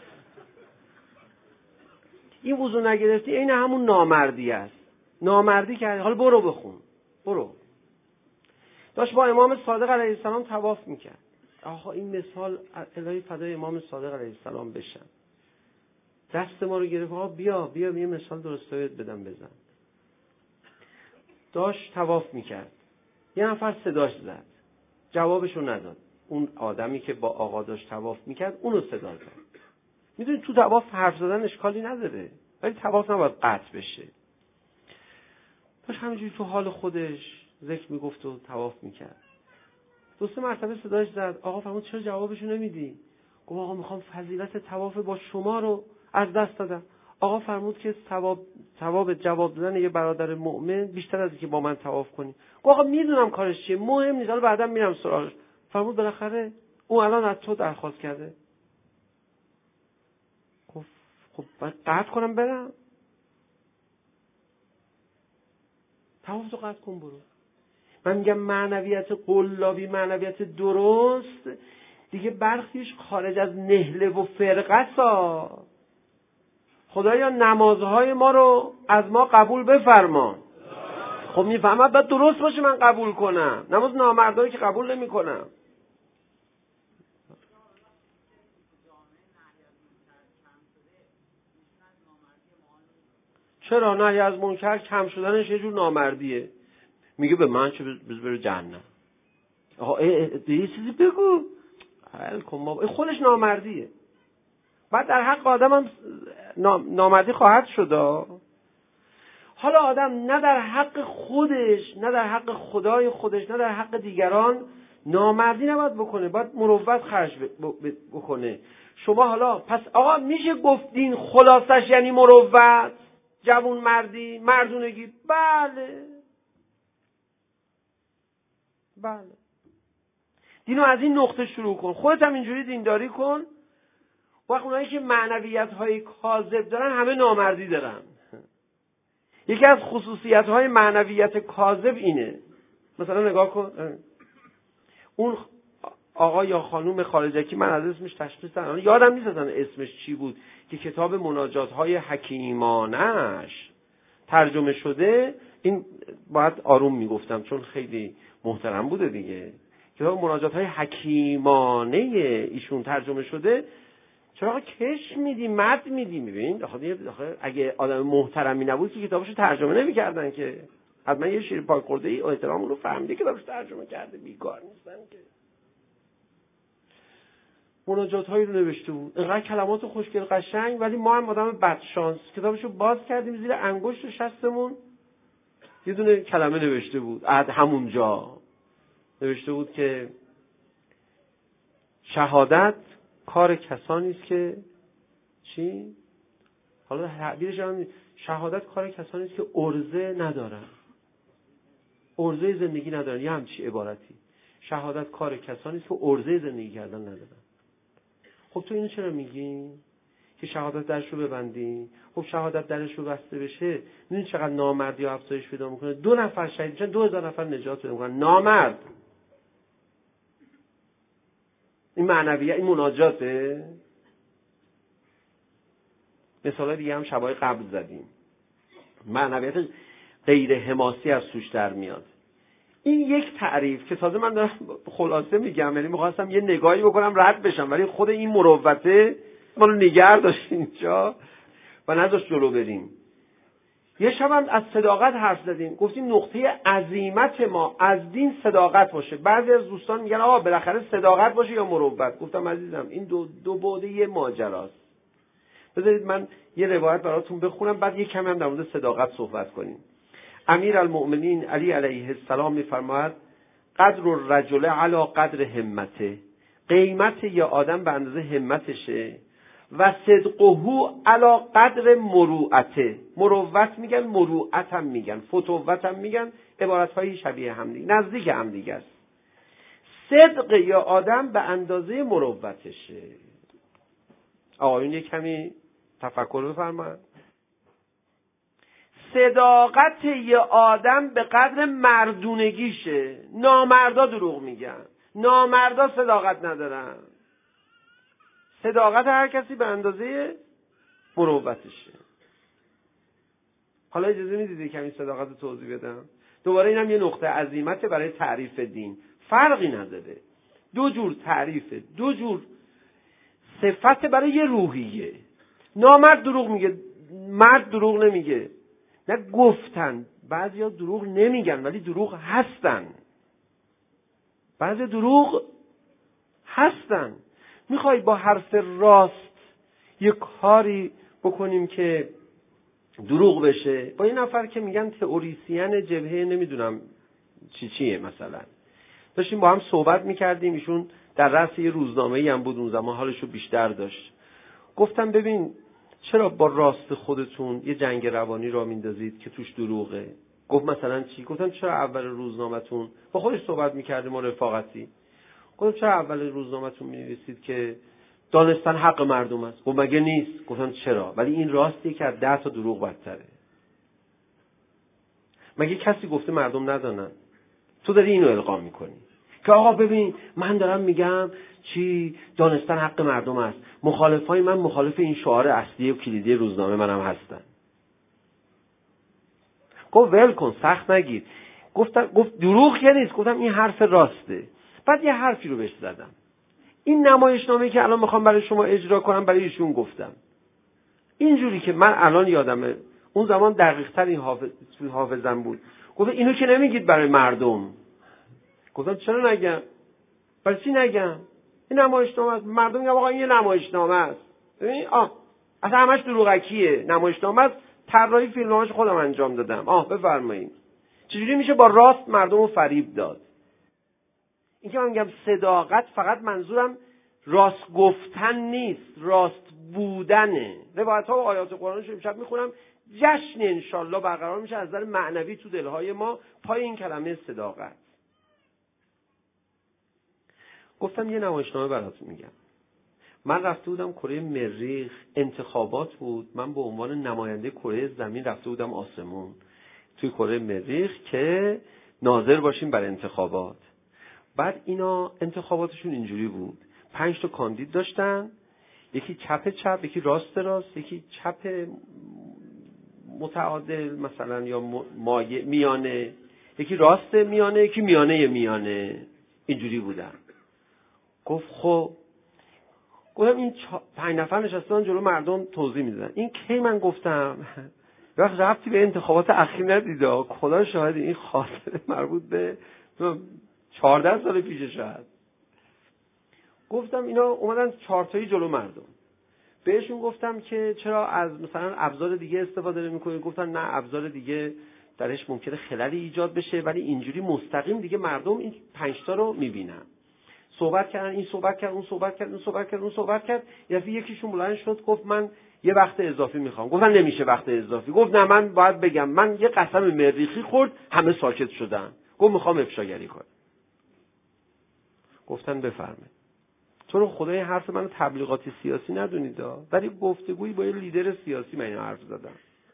این وضو نگرفتی این همون نامردی است. نامردی کردی، حالا برو بخون. برو. داشت با امام صادق علیه السلام طواف میکرد. آها این مثال الهی فدای امام صادق علیه السلام بشن. دست ما رو گرفت، آها بیا یه مثال درسته بدم بزن. داشت طواف میکرد. یه نفر صداش زد. جوابشو نداد. اون آدمی که با آقا داشت طواف میکرد اونو صدا زد. میدونی تو طواف حرف زدن اشکالی نداره، ولی طواف نباید قطع بشه. داشت همینجوری تو حال خودش ذکر میگفت و طواف میکرد. 2-3 مرتبه صداش زد. آقا فرمود چرا جوابشو نمیدی؟ گفت آقا میخوام فضیلت طواف با شما رو از دست دادم. آقا فرمود که ثواب جواب دادن یه برادر مؤمن بیشتر از اینکه با من طواف کنی. گفت آقا میدونم کارش چیه، مهم نیست، حالا بعدا میرم سراغش. فرمود بالاخره اون الان از تو درخواست کرده. گفت خب باید قطع کنم برم؟ طواف تو قطع کن برو. من میگم معنویت قلابی، معنویت درست دیگه برخیش خارج از نهله و فرقه. خدایا نمازهای ما رو از ما قبول بفرما. خب میفهمد باید درست باشه من قبول کنم. نماز نامردایی که قبول نمی کنم. چرا نهی از منکر کم شدنش یه جور نامردیه؟ میگه به من چه بره جهنم. آقا یه چیزی بگو. حل کن بابا. خودش نامردیه. بعد در حق آدم هم نامردی خواهد شد. حالا آدم نه در حق خودش، نه در حق خدای خودش، نه در حق دیگران نامردی نباید بکنه، باید مروت خرج بکنه. شما حالا پس آقا میشه گفتین خلاصش یعنی مروت، جوون مردی، مردونگی؟ بله. دینو از این نقطه شروع کن. خودت هم اینجوری دینداری کن. وقت اونایی که معنویت‌های کاذب دارن همه نامردی دارن. یکی از خصوصیت‌های معنویت کاذب اینه. مثلا نگاه کن، اون آقا یا خانوم خارجکی، من از اسمش تشخیص دادم، یادم نیست اصلا اسمش چی بود، که کتاب مناجات‌های حکیمانش ترجمه شده. این باید آروم میگفتم چون خیلی محترم بوده دیگه. کتاب مناجات‌های حکیمانه ایشون ترجمه شده. چرا کش میدی، مد میدی؟ میبینید اگه آدم محترمی نبود که کتابشو ترجمه نمی‌کردن که. حتما یه شیر پاک خورده ای احترام رو فهمیده که کتابشو ترجمه کرده، بیکار نیستن که. مناجات‌هایی رو نوشته بود، اینقدر کلمات خوشگل قشنگ، ولی ما هم آدم بدشانس کتابشو باز کردیم زیر انگشت شستمون یه دونه کلمه نوشته بود. همونجا نوشته بود که شهادت کار کسانی است که چی؟ حالا تعبیرش هم شهادت کار کسانی است که عرضه ندارن، عرضه زندگی ندارن. یه همچی عبارتی. شهادت کار کسانی است که عرضه زندگی کردن ندارن. خب تو اینو چرا میگی؟ که شهادت درش رو ببندیم. خب شهادت درش رو بسته بشه، میدونید چقدر نامردی افزایش پیدا میکنه؟ 2 نفر شهید میشن، 2000 نفر نجات پیدا میکنن. نامرد. این معنویت، این مناجاته. مثال دیگه هم شبای قبل زدیم. معنویت غیر حماسی از توش در میاد. این یک تعریف که تازه من دارم خلاصه میگم، یعنی میخواستم یه نگاهی بکنم رد بشم، ولی خود این مروته ما رو نگه داشت اینجا و نذاشت جلو بریم. یه شب هم از صداقت حرف زدیم، گفتیم نقطه عزیمت ما از دین صداقت باشه. بعضی از دوستان میگن آقا بالاخره صداقت باشه یا مروت. گفتم عزیزم این دو بعده یه ماجراست. بذارید من یه روایت براتون بخونم، بعد یه کمی هم در مورد صداقت صحبت کنیم. امیرالمؤمنین علی علیه السلام میفرماید قدر الرجل علی قدر همته، قیمت یه آدم به اندازه همتشه، و صدقه علی قدر مروءته. مروت میگن، مروءت هم میگن، فتوت هم میگن، عبارت‌های شبیه هم دیگه، نزدیک هم دیگه است. صدق یه آدم به اندازه مروتشه. آقایون یک کمی تفکر بفرمایید. صداقت یه آدم به قدر مردونگیشه. نامردا دروغ میگن، نامردا صداقت ندارن. صداقت هر کسی به اندازه مروتشه. حالا اجازه میدید کمی صداقت رو توضیح بدم؟ دوباره اینم یه نقطه عزیمت برای تعریف دین. فرقی نداره، 2 جور تعریفه، 2 جور صفت برای یه روحیه. نامرد دروغ میگه، مرد دروغ نمیگه. نه گفتن، بعضیا دروغ نمیگن ولی دروغ هستن. بعضی دروغ هستن. میخوای با حرف راست یه کاری بکنیم که دروغ بشه؟ با یه نفر که میگن تئوریسین جبهه نمیدونم چیه مثلا، داشتیم با هم صحبت میکردیم، ایشون در رأس یه روزنامه‌ای هم بود اون زمان، حالشو بیشتر داشت. گفتم ببین چرا با راست خودتون یه جنگ روانی را میندازید که توش دروغه؟ گفت مثلا چی؟ گفتم چرا اول روزنامه‌تون با خودش صحبت میکردیم ما رفاقتی. گفتم چرا اول روزنامه‌تون می‌نویسید که دانستن حق مردم است؟ گفت مگه نیست؟ گفتم چرا؟ ولی این راستی که از 10 تا دروغ بدتره. مگه کسی گفته مردم ندانن؟ تو داری اینو القا میکنی که آقا ببین من دارم میگم چی؟ دانستن حق مردم است. مخالفای من مخالف این شعار اصلی و کلیدی روزنامه منم هستن. گفت ول کن، سخت نگیر. گفت دروغ که نیست. گفتم این حرف راسته. بعد یه حرفی رو بهش زدم. این نمایشنامه‌ای که الان میخوام برای شما اجرا کنم برای ایشون گفتم. اینجوری که من الان یادمه اون زمان دقیق‌تر این حافظم بود. گفت اینو که نمیگید برای مردم. گفتم چرا نگم؟ برای چی نگم؟ این نمایشنامه است. مردم میگن آقا این یه نمایشنامه است. ببین اصلا همش دروغکیه. نمایشنامه است. طراحی فیلمنامه‌اش خودم انجام دادم. بفرمایید. چجوری میشه با راست مردم رو فریب داد؟ این که من میگم صداقت، فقط منظورم راست گفتن نیست، راست بودنه. روایت‌ها و آیات قرآن رو امشب میخونم. جشن انشالله برقرار میشه از نظر معنوی تو دلهای ما پای این کلمه صداقت. گفتم یه نمایشنامه براتون میگم. من رفته بودم کره مریخ، انتخابات بود. من به عنوان نماینده کره زمین رفته بودم آسمون توی کره مریخ که ناظر باشیم بر انتخابات. بعد اینا انتخاباتشون اینجوری بود، 5 تا کاندید داشتن، یکی چپ، یکی راست، یکی چپ متعادل مثلا یا میانه، یکی راست میانه، یکی میانه. اینجوری بودن. گفت خب گفتم این 5 نفر نشستن جلو مردم توضیح میدادن. این کی من گفتم وقت رفتی به انتخابات اخیر ندیده، خدا شاهد این خاطره مربوط به 14 سال پیش شاید. گفتم اینا اومدن 4 تایی جلو مردم. بهشون گفتم که چرا از مثلا ابزار دیگه استفاده نمی‌کنید؟ گفتن نه ابزار دیگه درش ممکنه خللی ایجاد بشه، ولی اینجوری مستقیم دیگه مردم این 5 تا رو می‌بینن. صحبت کردن، این صحبت کرد، اون صحبت کرد. یکیشون بلند شد گفت من یه وقت اضافی میخوام. گفتن نمیشه وقت اضافی. گفت نه من باید بگم. من یه قسم مریخی خورد، همه ساکت شدن. گفت میخوام افشاگری کنم. گفتن بفرمایید. تو رو خدای حرف منو تبلیغاتی سیاسی ندونید، ولی گفتگویی با یه لیدر سیاسی من حرف زدم.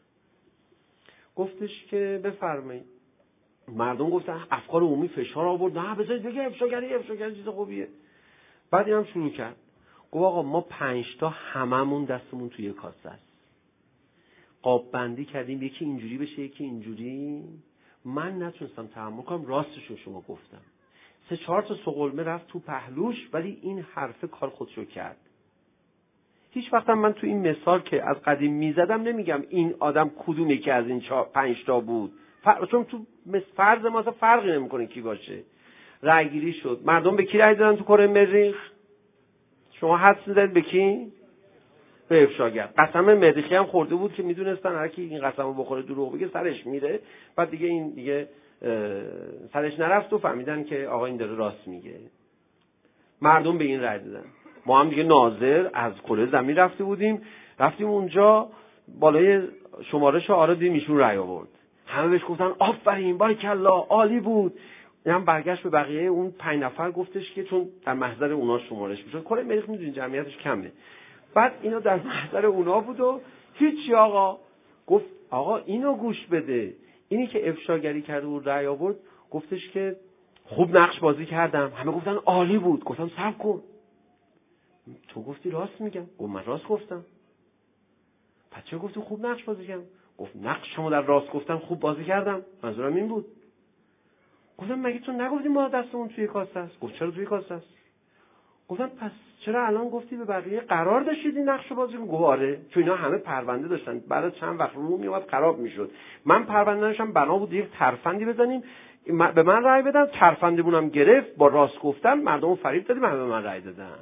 گفتش که بفرمایید. مردم گفتن افکار عمومی فشار آورد، نه بذارید بگه افشاگری چیز خوبیه. بعد اینم شروع کرد گفت آقا ما 5 تا هممون دستمون توی کاسه است، قاب بندی کردیم یکی اینجوری بشه یکی اینجوری. من نتونستم تحمل کنم، راستشو شما گفتم. 3-4 تا سقلمه رفت تو پهلوش، ولی این حرف کار خودشو کرد. هیچ وقتم من تو این مثال که از قدیم میزدم نمیگم این آدم کدوم یکی از این 5 تا بود، چون تو فرض ما فرقی نمیکنه کی باشه. رأی گیری شد، مردم به کی رأی دادن تو کره مریخ؟ شما حدس می‌زنید به کی؟ به افشاگر. قسم مریخی هم خورده بود که میدونستن هر کی این قسمو بخوره دروغ بگه سرش میره. بعد دیگه این دیگه سرش نرفت و فهمیدن که آقا این داره راست میگه. مردم به این رأی دادن. ما هم دیگه ناظر از کره زمین رفتیم اونجا بالای شمارش آرا دیدیم ایشون رأی آورد. همه بهش گفتن آفرین بارکالله عالی بود. این هم برگشت به بقیه اون 5 نفر گفتش که چون در محضر اونا شمارش میشد، کره مریخ میدونید جمعیتش کمه. بعد اینا در محضر اونا بود و هیچی. آقا گفت آقا اینو گوش بده، اینی که افشاگری کرده و رأی آورد گفتش که خوب نقش بازی کردم. همه گفتن عالی بود. گفتم صبر کن، تو گفتی راست میگم. گفت من راست گفتم. پس چرا گفتی خوب نقش بازی کردم؟ گفت نقش شما در راست گفتم خوب بازی کردم، منظورم این بود. گفتم مگه تو نگفتی ما دستمون توی کاسه است؟ گفت چرا توی کاسه است؟ گفتم پس چرا الان گفتی به بقیه قرار داشتید این نقشو بازی کنید؟ گفت آره، چون اینا همه پرونده داشتن، بعد چند وقت رو میومد خراب میشد. من پرونده داشتم، بنا بود یک ترفندی بزنیم، به من رأی بدن، ترفندمونم گرفت، با راست گفتن مردمو فریب دادیم، همه به من رأی دادن.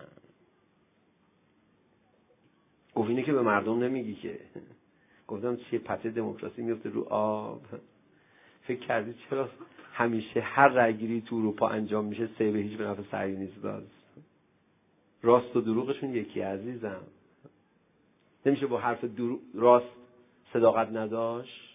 گفت اینه که به مردم نمیگی که. گفتم چیه پته دموکراسی میفته رو آب؟ فکر کردی چرا همیشه هر رأیگیری تو اروپا انجام میشه سه به هیچ به نفع صهیونیست داست؟ راست و دروغشون یکی عزیزم. نمیشه با حرف راست صداقت نداشت.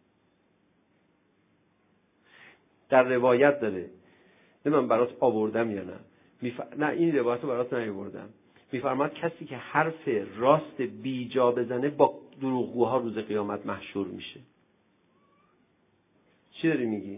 در روایت داره، نه من برات آوردم یا نه، نه این روایت رو برات نیاوردم. میفرماد کسی که حرف راست بیجا بزنه با دروغگوها روز قیامت محشور میشه. چی داری میگی؟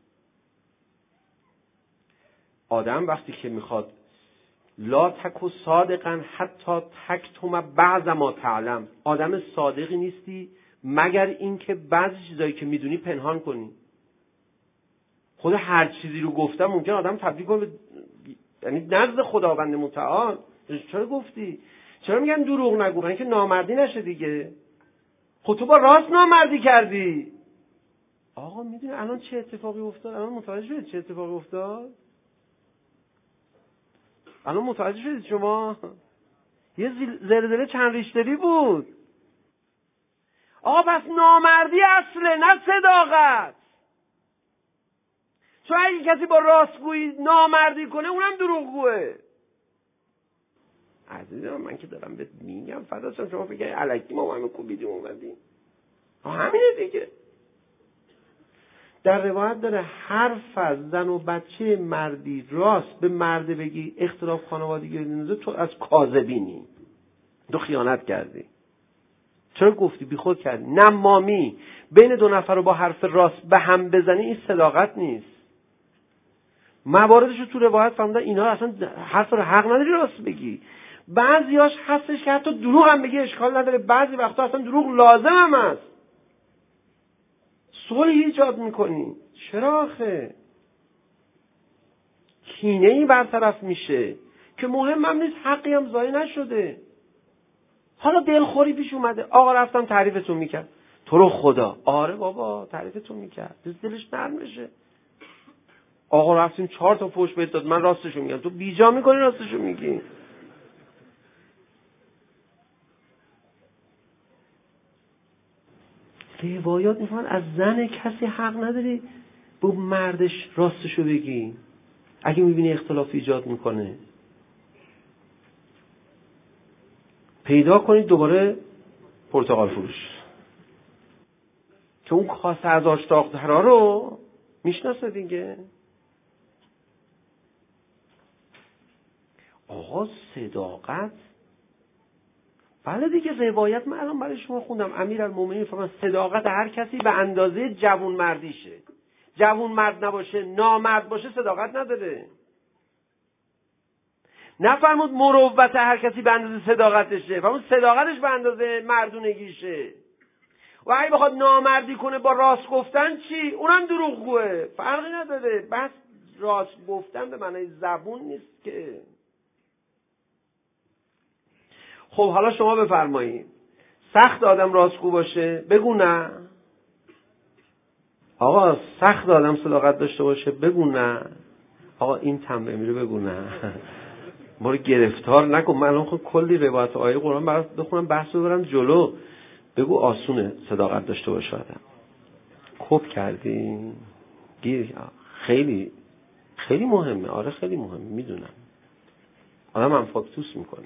آدم وقتی که میخواد لا تکو صادقا حتی تکتم بعض ما تعلم، آدم صادقی نیستی مگر اینکه بعضی چیزایی که میدونی پنهان کنی. خود هر چیزی رو گفتم ممکن آدم تبدیل کنه، یعنی نزد خداوند متعال. چرا گفتی؟ چرا میگن دروغ نگو؟ برای اینکه نامردی نشه دیگه. خود تو با راست نامردی کردی. آقا میدونی الان چه اتفاقی افتاد؟ الان متوجه شدید چه اتفاقی افتاد؟ الان متوجه شدید شما؟ یه زلزله چند ریشتری بود. آقا پس نامردی اصله، نه صداقت. چون اگه کسی با راستگویی نامردی کنه اونم دروغگوه. عزیزم من که دارم بهت میگم فداشم، شما فکر کنید الکی ما همه کوبیدیم اومدیم. همینه دیگه. در روایت داره حرف از زن و بچه مردی راست به مرد بگی اختلاف خانوادگی رو تو از کاذبینی، تو خیانت کردی. چرا گفتی؟ بی خود کردی. نمامی بین 2 نفر رو با حرف راست به هم بزنی، این صداقت نیست. مواردش رو تو روایت فهمیدن اینا اصلا حرف رو حق نداری راست بگی. بعضیاش هستش که حتی دروغ هم بگی اشکال نداره، بعضی وقتا اصلا دروغ لازم هم هست. صلح ایجاد میکنی. چرا آخه؟ کینه ای برطرف میشه که مهم هم نیست، حقی هم ضایع نشده. حالا دلخوری پیش اومده، آقا رفتم تعریفتون میکرد، تو رو خدا آره بابا تعریفتون میکرد، دلش نرم بشه. آقا رفتیم 4 تا فحش بهت داد، من راستشو میگم، تو بیجا میکنی راستشو میگی. روایات میفهمن از زن کسی حق نداری با مردش راستشو بگی اگه میبینی اختلاف ایجاد میکنه. پیدا کنید دوباره پرتقال فروش که اون کاسه از آشتاق‌ترا رو میشناسه دیگه. آقا آقا صداقت، بله دیگه روایت من الان برای شما خوندم. امیرالمومنین فرمان صداقت هر کسی به اندازه جوون مردیشه. جوون مرد نباشه، نامرد باشه، صداقت نداره. نفرمود مروت هر کسی به اندازه صداقتشه، فرمود صداقتش به اندازه مردونگیشه. و اگه بخواد نامردی کنه با راست گفتن چی؟ اونم دروغگوه. فرقی نداره. بس راست گفتن به معنی زبون نیست که. خب حالا شما بفرمایید، سخت آدم راستگو باشه بگو نه. آقا سخت آدم صداقت داشته باشه بگو نه. آقا این تنبه میره بگو نه. ما رو گرفتار نکن. من الان کلی روایت آیه قرآن برات بخونم، بحث ببرم جلو. بگو آسونه صداقت داشته باشه آدم. کپ کردی گیر. خیلی خیلی مهمه. آره خیلی مهمه، میدونم. آدم انفاکتوس میکنه.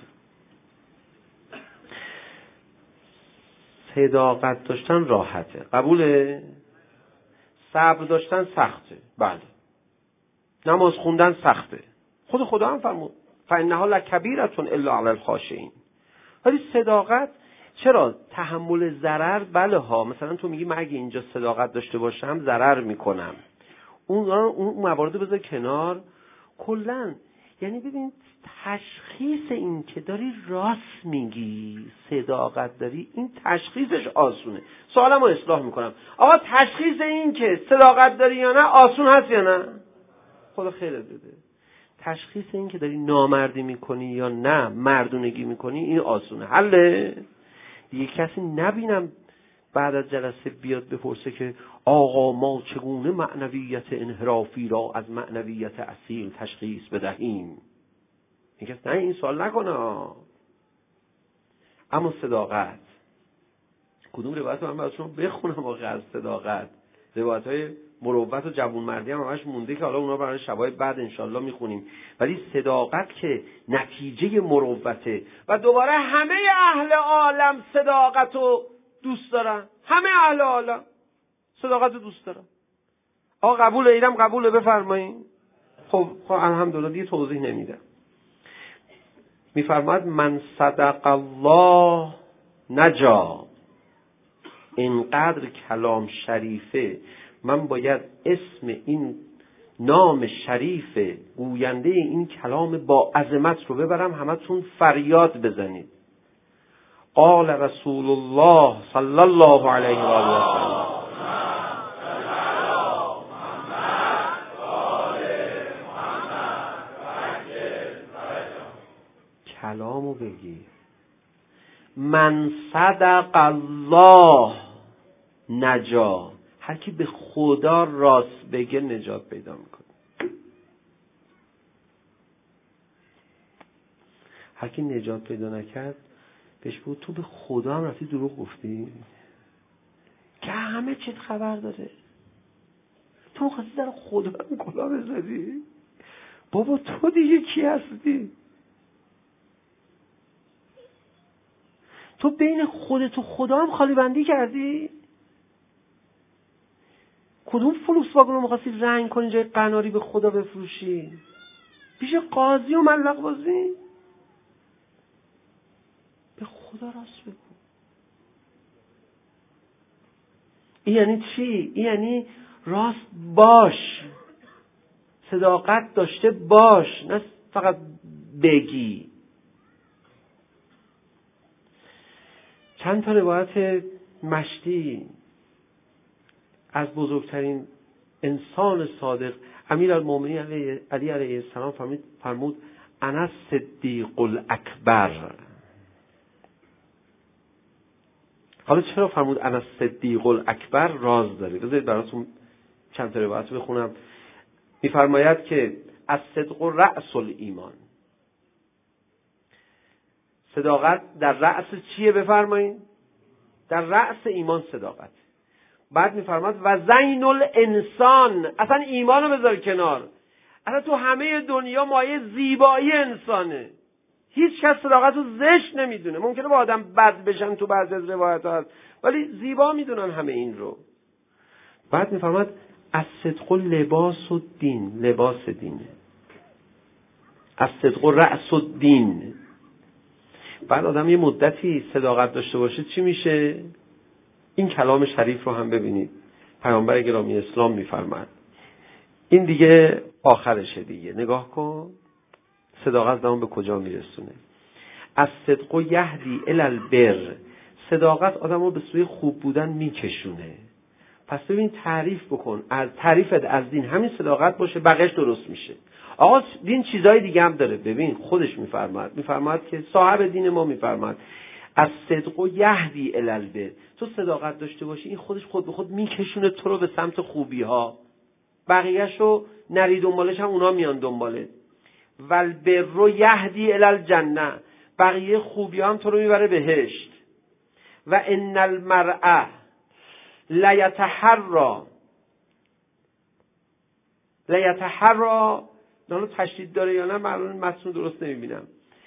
صداقت داشتن راحته، قبوله؟ صبر داشتن سخته، بله. نماز خوندن سخته، خود خدا هم فرمود فإنها لکبیرة الا علی الخاشعین. ولی صداقت چرا؟ تحمل ضرر، بله ها. مثلا تو میگی من اگه اینجا صداقت داشته باشم ضرر میکنم، اون موارد بذار کنار. کلا یعنی ببین تشخیص این که داری راست میگی، صداقت داری، این تشخیصش آسونه. سوالمو اصلاح میکنم، آقا تشخیص این که صداقت داری یا نه آسون هست یا نه؟ خدا خیرت بده. تشخیص این که داری نامردی میکنی یا نه مردونگی میکنی این آسونه. حله؟ دیگه کسی نبینم بعد از جلسه بیاد بپرسه که آقا ما چگونه معنویت انحرافی را از معنویت اصیل تشخیص بدهیم. این کس نه این سوال نکنه. اما صداقت، کدوم روایت من برای شما بخونم واقعا از صداقت؟ روایت های مروت و جوانمردی هم همش مونده که حالا اونا برای شبای بعد انشالله میخونیم. ولی صداقت که نتیجه مروته و دوباره همه اهل عالم صداقت رو دوست دارن. همه اهل عالم صداقت رو دوست دارن. آقا قبول ایدم قبوله بفرمایید. خب الحمدلله دیگه توضیح نمیدم. میفرماید من صدق الله نجا. اینقدر کلام شریفه، من باید اسم این نام شریف گوینده این کلام با عظمت رو ببرم همتون فریاد بزنید. قال رسول الله صلی الله علیه و آله. کلامو بگی. من صدق الله نجا. هر کی به خدا راست بگه نجات پیدا میکنه. هر کی نجات پیدا نکرد بهش بگو تو به خدا هم رفتی دروغ گفتی که همه چیت خبر داره. تو خواستی در خدا هم کلا بزدی. بابا تو دیگه کی هستی؟ تو بین خودت و خدا هم خالی بندی کردی؟ کدوم فلوکس واگن رو می‌خواستی رنگ کنی جای قناری به خدا بفروشی؟ پیش قاضی و ملق بازی؟ به خدا راست بگو. این یعنی چی؟ این یعنی راست باش، صداقت داشته باش، نه فقط بگی. چند تا روایت مشتی از بزرگترین انسان صادق امیرالمومنین علی علیه السلام فرمود انا صدیق الاکبر. حالا چرا فرمود انا صدیق الاکبر؟ راز داره. بذارید براتون چند تا روایت بخونم. میفرماید که الصدق رأس الایمان. صداقت در رأس چیه بفرمایید؟ در رأس ایمان صداقت. بعد میفرماید و زین الانسان. اصلا ایمانو بذار کنار، اصلا تو همه دنیا مایه زیبایی انسانه. هیچ کس صداقت رو زشت نمیدونه. ممکنه با آدم بد بشن تو بعضی از روایت ها هست، ولی زیبا میدونن همه این رو. بعد میفرماید الصدق لباس الدین. لباس دینه. الصدق رأس الدین. بعد آدم یه مدتی صداقت داشته باشه چی میشه؟ این کلام شریف رو هم ببینید، پیامبر گرامی اسلام میفرماد این دیگه آخرشه دیگه. نگاه کن صداقت زمان به کجا میرسونه. الصدق یهدی الی البر. صداقت آدم رو به سوی خوب بودن میکشونه. پس ببین تعریف بکن، از تعریفت از دین همین صداقت باشه، بقیش درست میشه. آقا دین چیزای دیگه هم داره. ببین خودش میفرماد که صاحب دین ما میفرماد الصدق یهدی الی البر. تو صداقت داشته باشی این خودش خود به خود میکشونه تو رو به سمت خوبی ها، بقیه‌شو نری دنبالش هم اونا میان دنباله. والبر یهدی الی الجنه. بقیه خوبی هم تو رو میبره بهشت. و ان المرء لیتحری نالو تشدید داره یا نه معلوم متن درست نمیبینم.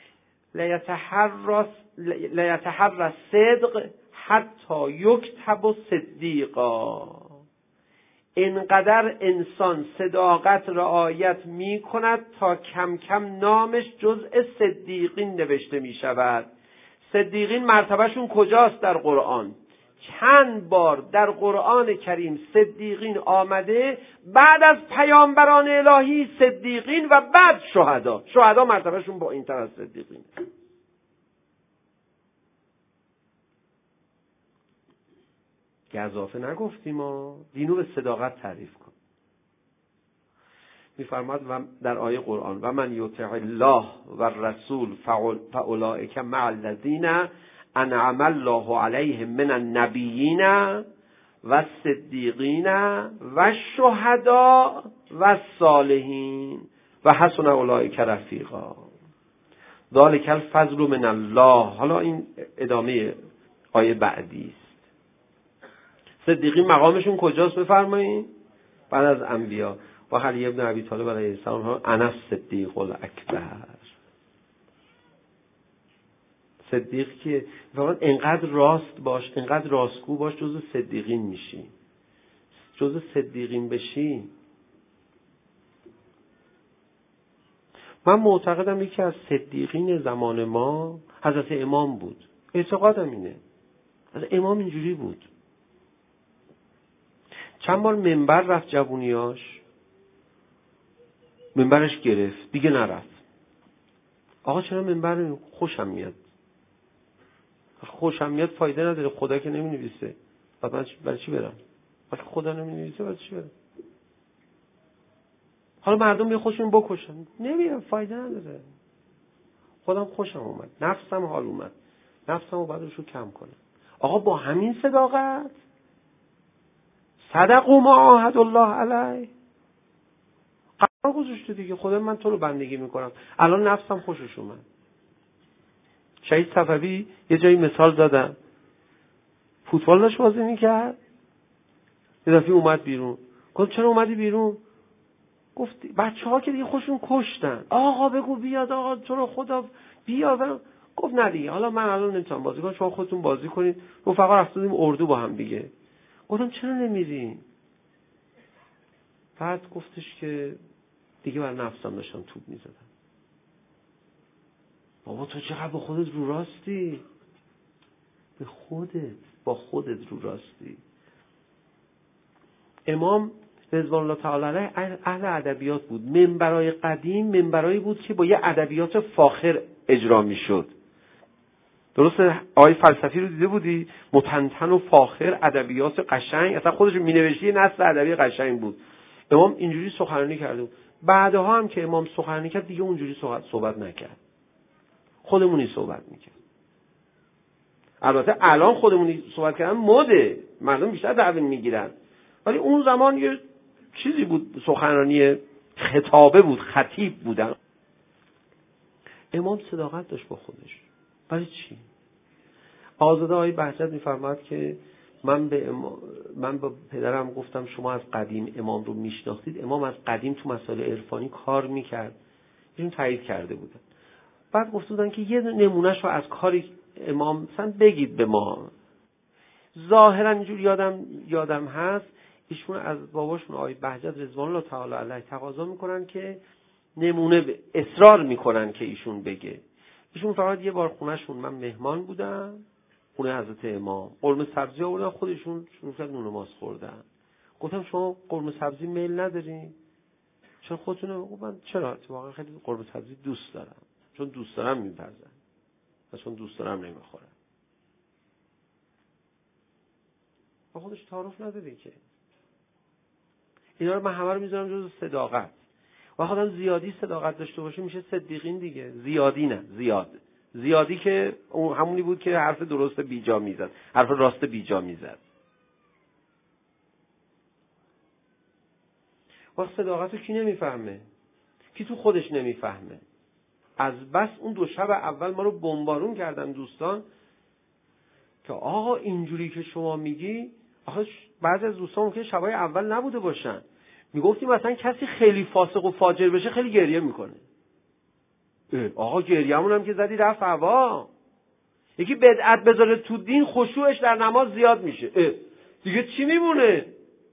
لیتحری صدق حتی یکتب صدیقا. اینقدر انسان صداقت رعایت می کند تا کم کم نامش جزء صدیقین نوشته می شود. صدیقین مرتبهشون کجاست در قرآن؟ چند بار در قرآن کریم صدیقین آمده، بعد از پیامبران الهی صدیقین و بعد شهدا مرتبهشون با این تر از صدیقین. گزافه نگفتیم ما، دینو به صداقت تعریف کن. میفرماد و در آیه قرآن و من یطع الله و الرسول فاولئک مع الذین انعم الله علیهم من النبیین و الصدیقین و الشهداء و الصالحین و حسن اولئک رفیقا. ذلک الفضل من الله. حالا این ادامه آیه بعدی است. صدیقین مقامشون کجاست بفرمایید؟ بعد از انبیا. و علی ابن ابی طالب علیه السلام ها انا صدیق الاکبر. صدیق که واقعا انقدر راست باش، انقدر راستگو باش، جزء صدیقین میشی. جزء صدیقین بشی. من معتقدم یکی از صدیقین زمان ما حضرت امام بود. اعتقادم اینه. از امام اینجوری بود. چند بار منبر رفت جوونیاش، منبرش گرفت دیگه نرفت. آقا چرا منبر خوشم میاد؟ خوشم میاد فایده نداره، خدا که نمی نویسه. بعد برای چی برم؟ وقتی خدا نمی نویسه برای چی برم؟ حالا مردم به خودشون بکشن، نمیرم، فایده نداره. خودم خوشم اومد، نفسم حال اومد، نفسمو بعدش رو کم کنم. آقا با همین صداقت صدقوا ما عاهد الله علیه. قرار گذاشته دیگه، خدا من تو رو بندگی میکنم. الان نفسم خوشش اومد. شهید صفوی یه جایی مثال زدم، فوتبال داشت بازی میکرد، یه دفعه اومد بیرون. گفت چرا اومدی بیرون؟ گفت بچه‌ها که دیگه خودشون کشتن. آقا بگو بیاد، آقا تو رو خدا بیاد. گفت نه دیگه، حالا من الان نمیتونم بازی کنم، شما خودتون بازی کنید. رفقا رفتیم اردو با هم دیگه. گفتم چرا نمیری؟ بعد گفتش که دیگه بر نفسم داشتم توپ میزدم. بابا تو چقدر با خودت رو راستی؟ به خودت، با خودت رو راستی. امام رضوان الله تعالی علیه اهل ادبیات بود. منبرای قدیم منبرایی بود که با یه ادبیات فاخر اجرا میشد. درسته؟ آیه فلسفی رو دیده بودی؟ متنتن و فاخر، ادبیات قشنگ، اصلا خودش مینوشتی نسل ادبی قشنگ بود. امام اینجوری سخنرانی کرده بود. بعدها هم که امام سخنرانی کرد دیگه اونجوری صحبت نکرد. خودمونی صحبت میکرد. البته الان خودمونی صحبت کردن مده، مردم بیشتر دعوی میگیرن، ولی اون زمان یه چیزی بود، سخنرانی خطابه بود، خطیب بودن. امام صداقت داشت با خودش. برای چی؟ آزاده آقای بهجت میفرماد که من با پدرم گفتم شما از قدیم امام رو میشناختید. امام از قدیم تو مسائل عرفانی کار میکرد، ایشون تایید کرده بودن. بعد گفته بودن که یه نمونهش رو از کاری امام مثلا بگید به ما. ظاهرا اینجور یادم هست ایشون از باباشون آقای بهجت رضوان الله تعالی علیه تقاضا میکنن که نمونه اصرار میکنن که ایشون بگه. ایشون فقط یه بار خونهشون، من مهمان بودم خونه حضرت امام، قرمه سبزی آوردن، خودشون شروع کردن نون ماست خوردن. گفتم شما قرمه سبزی میل ندارین؟ چون خودتونه؟ من چرا؟ واقعا خیلی قرمه سبزی دوست دارم، چون دوست دارم میپزم و چون دوست دارم نمیخورم. با خودش تعارف نداره که. اینا رو من همه رو میذارم جز صداقت. و خودم زیادی صداقت داشته باشه میشه صدیقین دیگه. زیادی نه، زیادی که اون همونی بود که حرف درست بیجا میزد، حرف راست بیجا میزد. وقت صداقت رو کی نمیفهمه؟ کی تو خودش نمیفهمه؟ از بس اون 2 شب اول ما رو بمبارون کردن دوستان که آقا اینجوری که شما میگی، آخه بعضی از دوستان ممکنه شبای اول نبوده باشن، میگفتیم مثلا کسی خیلی فاسق و فاجر بشه خیلی گریه میکنه. آقا گریه‌مون هم که زدی رفت هوا. یکی بدعت بذاره تو دین خشوعش در نماز زیاد میشه، دیگه چی میمونه؟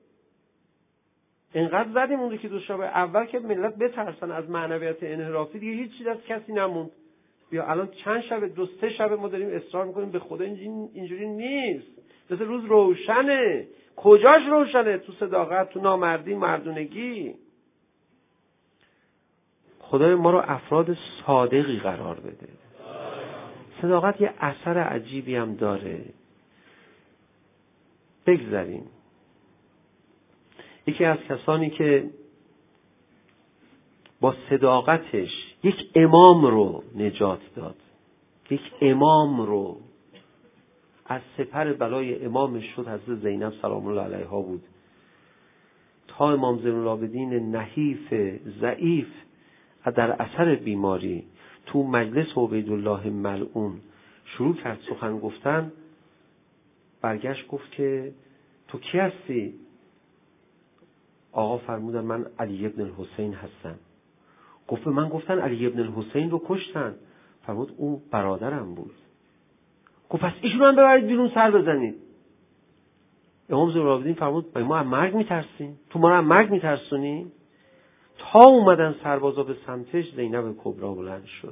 اینقدر زدیم اون رو که 2 شب اول که ملت بترسن از معنویت انحرافی، دیگه هیچ چیز از کسی نموند. بیا الان چند شب، 2-3 شب ما داریم اصرار میکنیم به خدا اینجوری نیست. مثل روز روشنه. کجاش روشنه؟ تو صداقت، تو نامردی، مردونگی. خدای ما رو افراد صادقی قرار بده. صداقت یه اثر عجیبی هم داره. بگذاریم. یکی از کسانی که با صداقتش یک امام رو نجات داد، یک امام رو از سپر بلای امامش شد، حضرت زینب سلام الله علیها بود. تا امام زین العابدین نحیف ضعیف در اثر بیماری تو مجلس عبیدالله ملعون شروع کرد سخن گفتن، برگشت گفت که تو کی هستی؟ آقا فرمودن من علی ابن الحسین هستم. گفت به من گفتن علی ابن الحسین رو کشتن. فرمود اون برادرم بود. گفت پس ایشون هم ببرید بیرون سر بزنید. امام زین العابدین فرمود ما از مرگ میترسیم، تو ما رو از مرگ میترسونی؟ تا اومدن سربازا به سمتش، زینب کبرا بلند شد،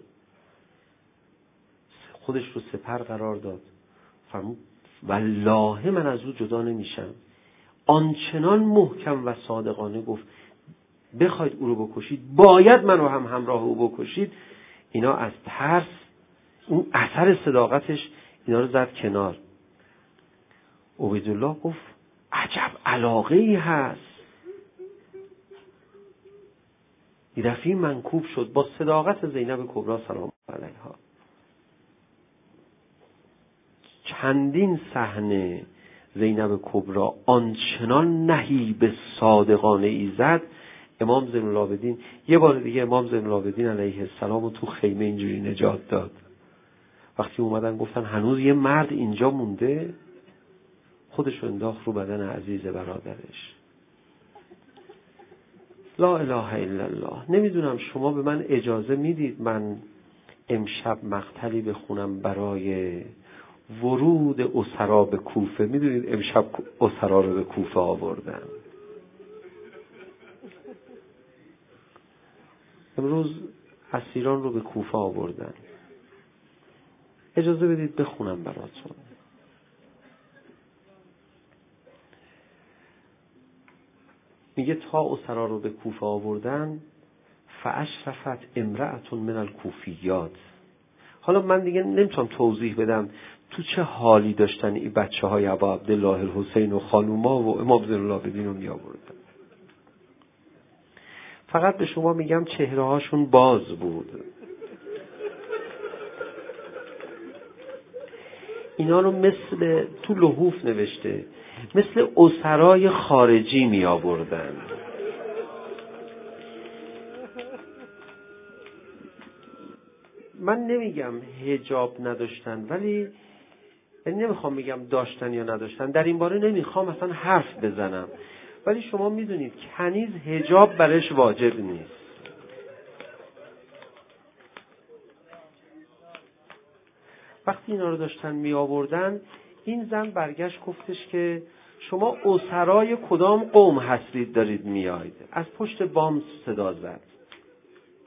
خودش رو سپر قرار داد، فرمود والله من از او جدا نمیشم. آنچنان محکم و صادقانه گفت بخواید او رو بکشید باید من رو هم همراه او بکشید. اینا از ترس، اون اثر صداقتش اینا رو زد کنار. عبیدالله گفت عجب علاقه ای هست. یه منکوب شد با صداقت زینب کبرا سلام علیها. چندین صحنه زینب کبرا آنچنان نهیب صادقانه ای زد. امام زین العابدین یه بار دیگه امام زین العابدین علیه السلام رو تو خیمه اینجوری نجات داد. وقتی اومدن گفتن هنوز یه مرد اینجا مونده، خودش رو انداخت رو بدن عزیز برادرش. لا اله الا الله. نمیدونم شما به من اجازه میدید من امشب مقتلی بخونم برای ورود اسرا به کوفه؟ میدونید امشب اسرا رو به کوفه آوردن. امروز اسیران رو به کوفه آوردن. اجازه بدید بخونم براتون. میگه تا اسرا رو به کوفه آوردن، فاشرفت امرأة من الکوفیات. حالا من دیگه نمیتونم توضیح بدم تو چه حالی داشتن این بچه‌های ابا عبدالله الحسین و خانوما و امام زین العابدین رو می آوردن. فقط به شما میگم چهره هاشون باز بود. اینا رو مثل تو لحوف نوشته مثل اسرای خارجی می آوردن. من نمیگم حجاب نداشتن، ولی نمیخوام بگم داشتن یا نداشتن، در این باره نمیخوام اصلا حرف بزنم، ولی شما میدونید کنیز حجاب برش واجب نیست. وقتی اینا رو داشتن می آوردن، این زن برگشت گفتش که شما اسرای کدام قوم هستید دارید میاید؟ از پشت بام صدا زد.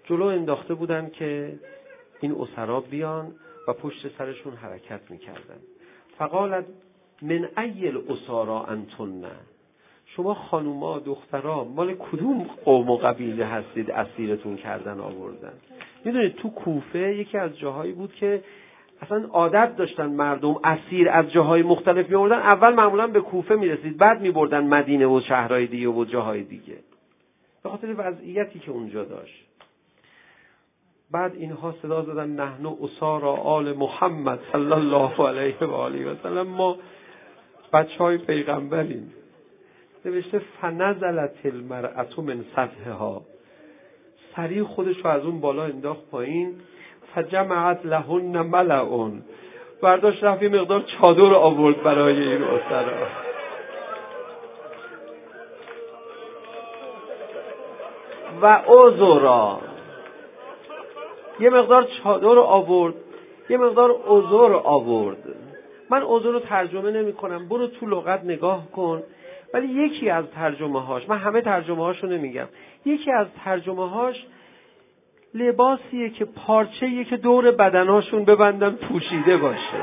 جلو انداخته بودن که این اسرا بیان و پشت سرشون حرکت میکردن. فقالت من ایل اسارا انتن، شما خانوما دخترا مال کدوم قوم و قبیله هستید اسیرتون کردن آوردن؟ میدونید تو کوفه یکی از جاهایی بود که اصلا عادت داشتن مردم اسیر از جاهای مختلف می‌آوردن. اول معمولا به کوفه میرسید، بعد می‌بردن مدینه و شهرهای دیگه و جاهای دیگه، به خاطر وضعیتی که اونجا داشت. بعد اینها صدا زدن نحن اسارا آل محمد صلی الله علیه و آله و سلم، ما بچهای پیغمبریم. نوشته فنزلت المرأة من سطحها، سریع خودش رو از اون بالا انداخت پایین. فجمعت لهن ملعون، برداشت رفت یه مقدار چادر آورد برای این اسرا. و عذرا، یه مقدار چادر آورد، یه مقدار عذر آورد. من عذر رو ترجمه نمی کنم، برو تو لغت نگاه کن. ولی یکی از ترجمه هاش، من همه ترجمه هاشو نمیگم، یکی از ترجمه هاش لباسیه که پارچه‌ایه که دور بدنهاشون ببندن پوشیده باشه.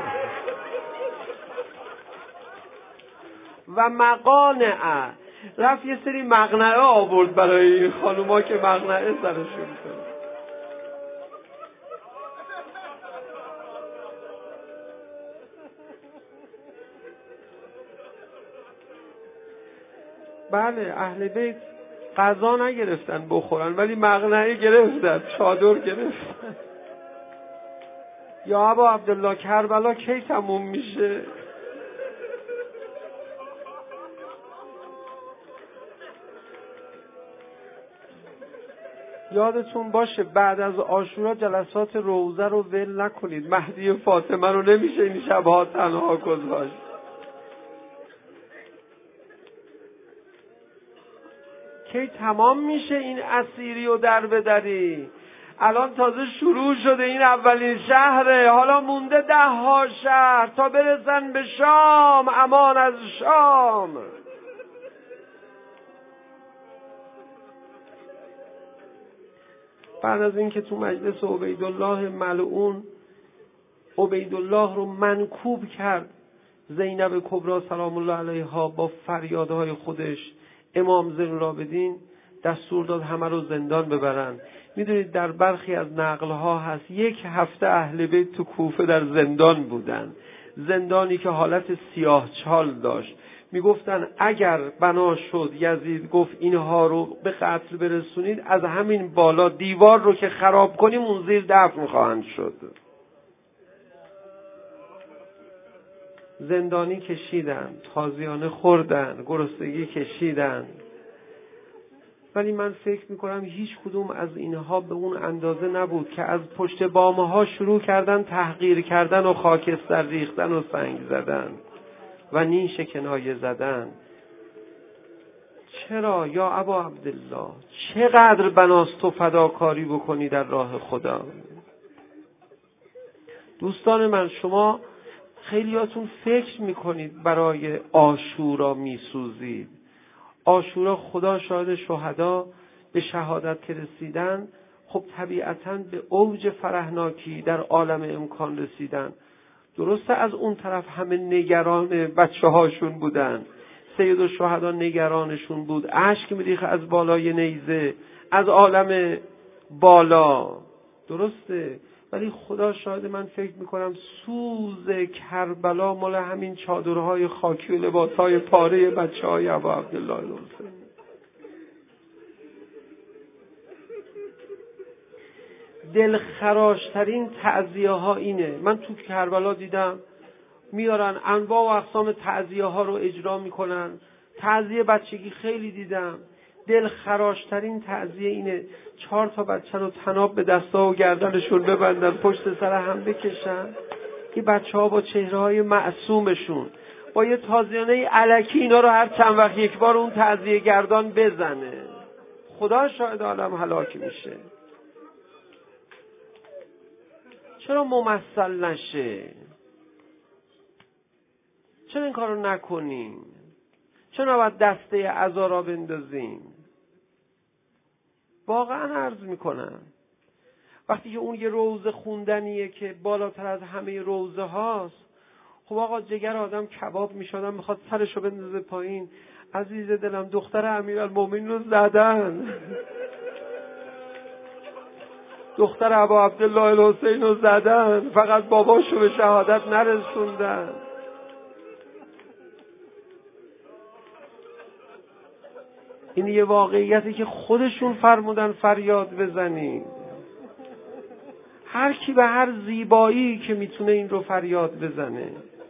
و مقانع، رفت یه سری مقنعه آورد برای این خانوما که مقنعه سرشون کنه. بله، اهل بیت غذا نگرفتن بخورن، ولی مقنعه گرفتن، چادر گرفتن. یا ابا عبدالله کربلا کی تموم میشه؟ یادتون باشه بعد از عاشورا جلسات روزه رو ول نکنید. مهدی فاطمه رو نمیشه این شبها تنها گذاشت. کی تمام میشه این اسیری و در بدری؟ الان تازه شروع شده، این اولین شهره، حالا مونده 10 شهر تا برسن به شام. امان از شام. بعد از این که تو مجلس عبیدالله ملعون عبیدالله رو منکوب کرد، زینب کبری سلام الله علیها با فریادهای خودش امام زین العابدین دستور داد همه رو زندان ببرن. میدونید در برخی از نقلها هست 1 هفته اهل بیت تو کوفه در زندان بودن، زندانی که حالت سیاه چال داشت. میگفتن اگر بنا شد یزید گفت اینها رو به قتل برسونید، از همین بالا دیوار رو که خراب کنیم اون زیر دفن خواهند شد. زندانی کشیدن، تازیانه خوردن، گرسنگی کشیدن. ولی من فکر میکنم هیچ کدوم از اینها به اون اندازه نبود که از پشت بامها شروع کردن تحقیر کردن و خاکستر ریختن و سنگ زدن و نیش کنایه زدن. چرا یا ابا عبدالله؟ چقدر بناست تو فداکاری بکنی در راه خدا؟ دوستان من، شما خیلیاتون فکر میکنید برای عاشورا میسوزید. عاشورا خدا شاهد شهدا به شهادت که رسیدن، خب طبیعتاً به اوج فرحناکی در عالم امکان رسیدن. درسته از اون طرف همه نگران بچه هاشون بودن، سید الشهدا نگرانشون بود، اشک میریخت از بالای نیزه، از عالم بالا. درسته، ولی خدا شاهد من فکر میکنم سوز کربلا مال همین چادرهای خاکی و لباسهای پاره بچه های ابا عبدالله الحسین. دلخراشترین تعزیه ها اینه. من تو کربلا دیدم میارن انواع و اقسام تعزیه ها رو اجرا میکنن. تعزیه بچگی خیلی دیدم. دلخراشترین تعزیه اینه 4 بچه رو طناب به دستا و گردنشون ببندن، پشت سر هم بکشن. این بچه ها با چهره های معصومشون با یه تازیانه الکی اینا رو هر چند وقت 1 بار اون تعزیه گردان بزنه. خدا شاهد عالم هلاک میشه. چرا ممثل نشه؟ چرا این کارو نکنیم؟ چرا نباید دسته عزا را بندازیم؟ واقعا عرض میکنم وقتی که اون یه روزه خوندنیه که بالاتر از همه روزه هاست، خب آقا جگر آدم کباب میشه، آدم میخواد سرشو بندازه پایین. عزیز دلم دختر امیرالمومنین رو زدن، دختر ابا عبدالله الحسین رو زدن، فقط باباشو به شهادت نرسوندن. این یه واقعیتی که خودشون فرمودن فریاد بزنیم. هر کی به هر زیبایی که میتونه این رو فریاد بزنه.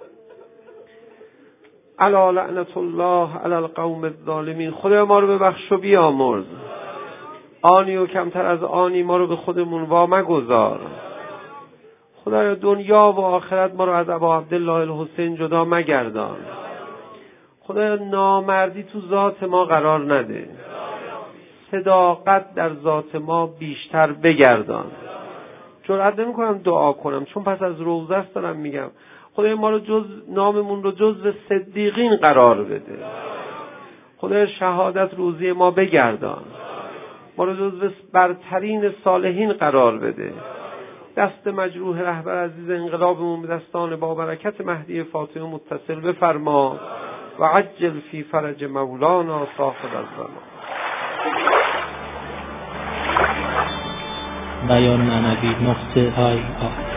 الا لعنت الله علی القوم الظالمین. خدا ما رو ببخش و بیامرز. آنی و کمتر از آنی ما رو به خودمون وا مگذار. خدایا دنیا و آخرت ما رو از ابا عبدالله الحسین جدا مگردان. خدایا نامردی تو ذات ما قرار نده. صداقت در ذات ما بیشتر بگردان. جرئت نمی‌کنم دعا کنم چون پس از روزه است دارم میگم. خدایا ما رو ناممون رو جزو صدیقین قرار بده. خدایا شهادت روزی ما بگردان. ما رو جزو برترین صالحین قرار بده. دست مجروح رهبر عزیز انقلابمون به دستان با برکت مهدی فاطمه متصل بفرما و عجل فی فرج مولانا صاحب الزمان. بیان معنوی .ir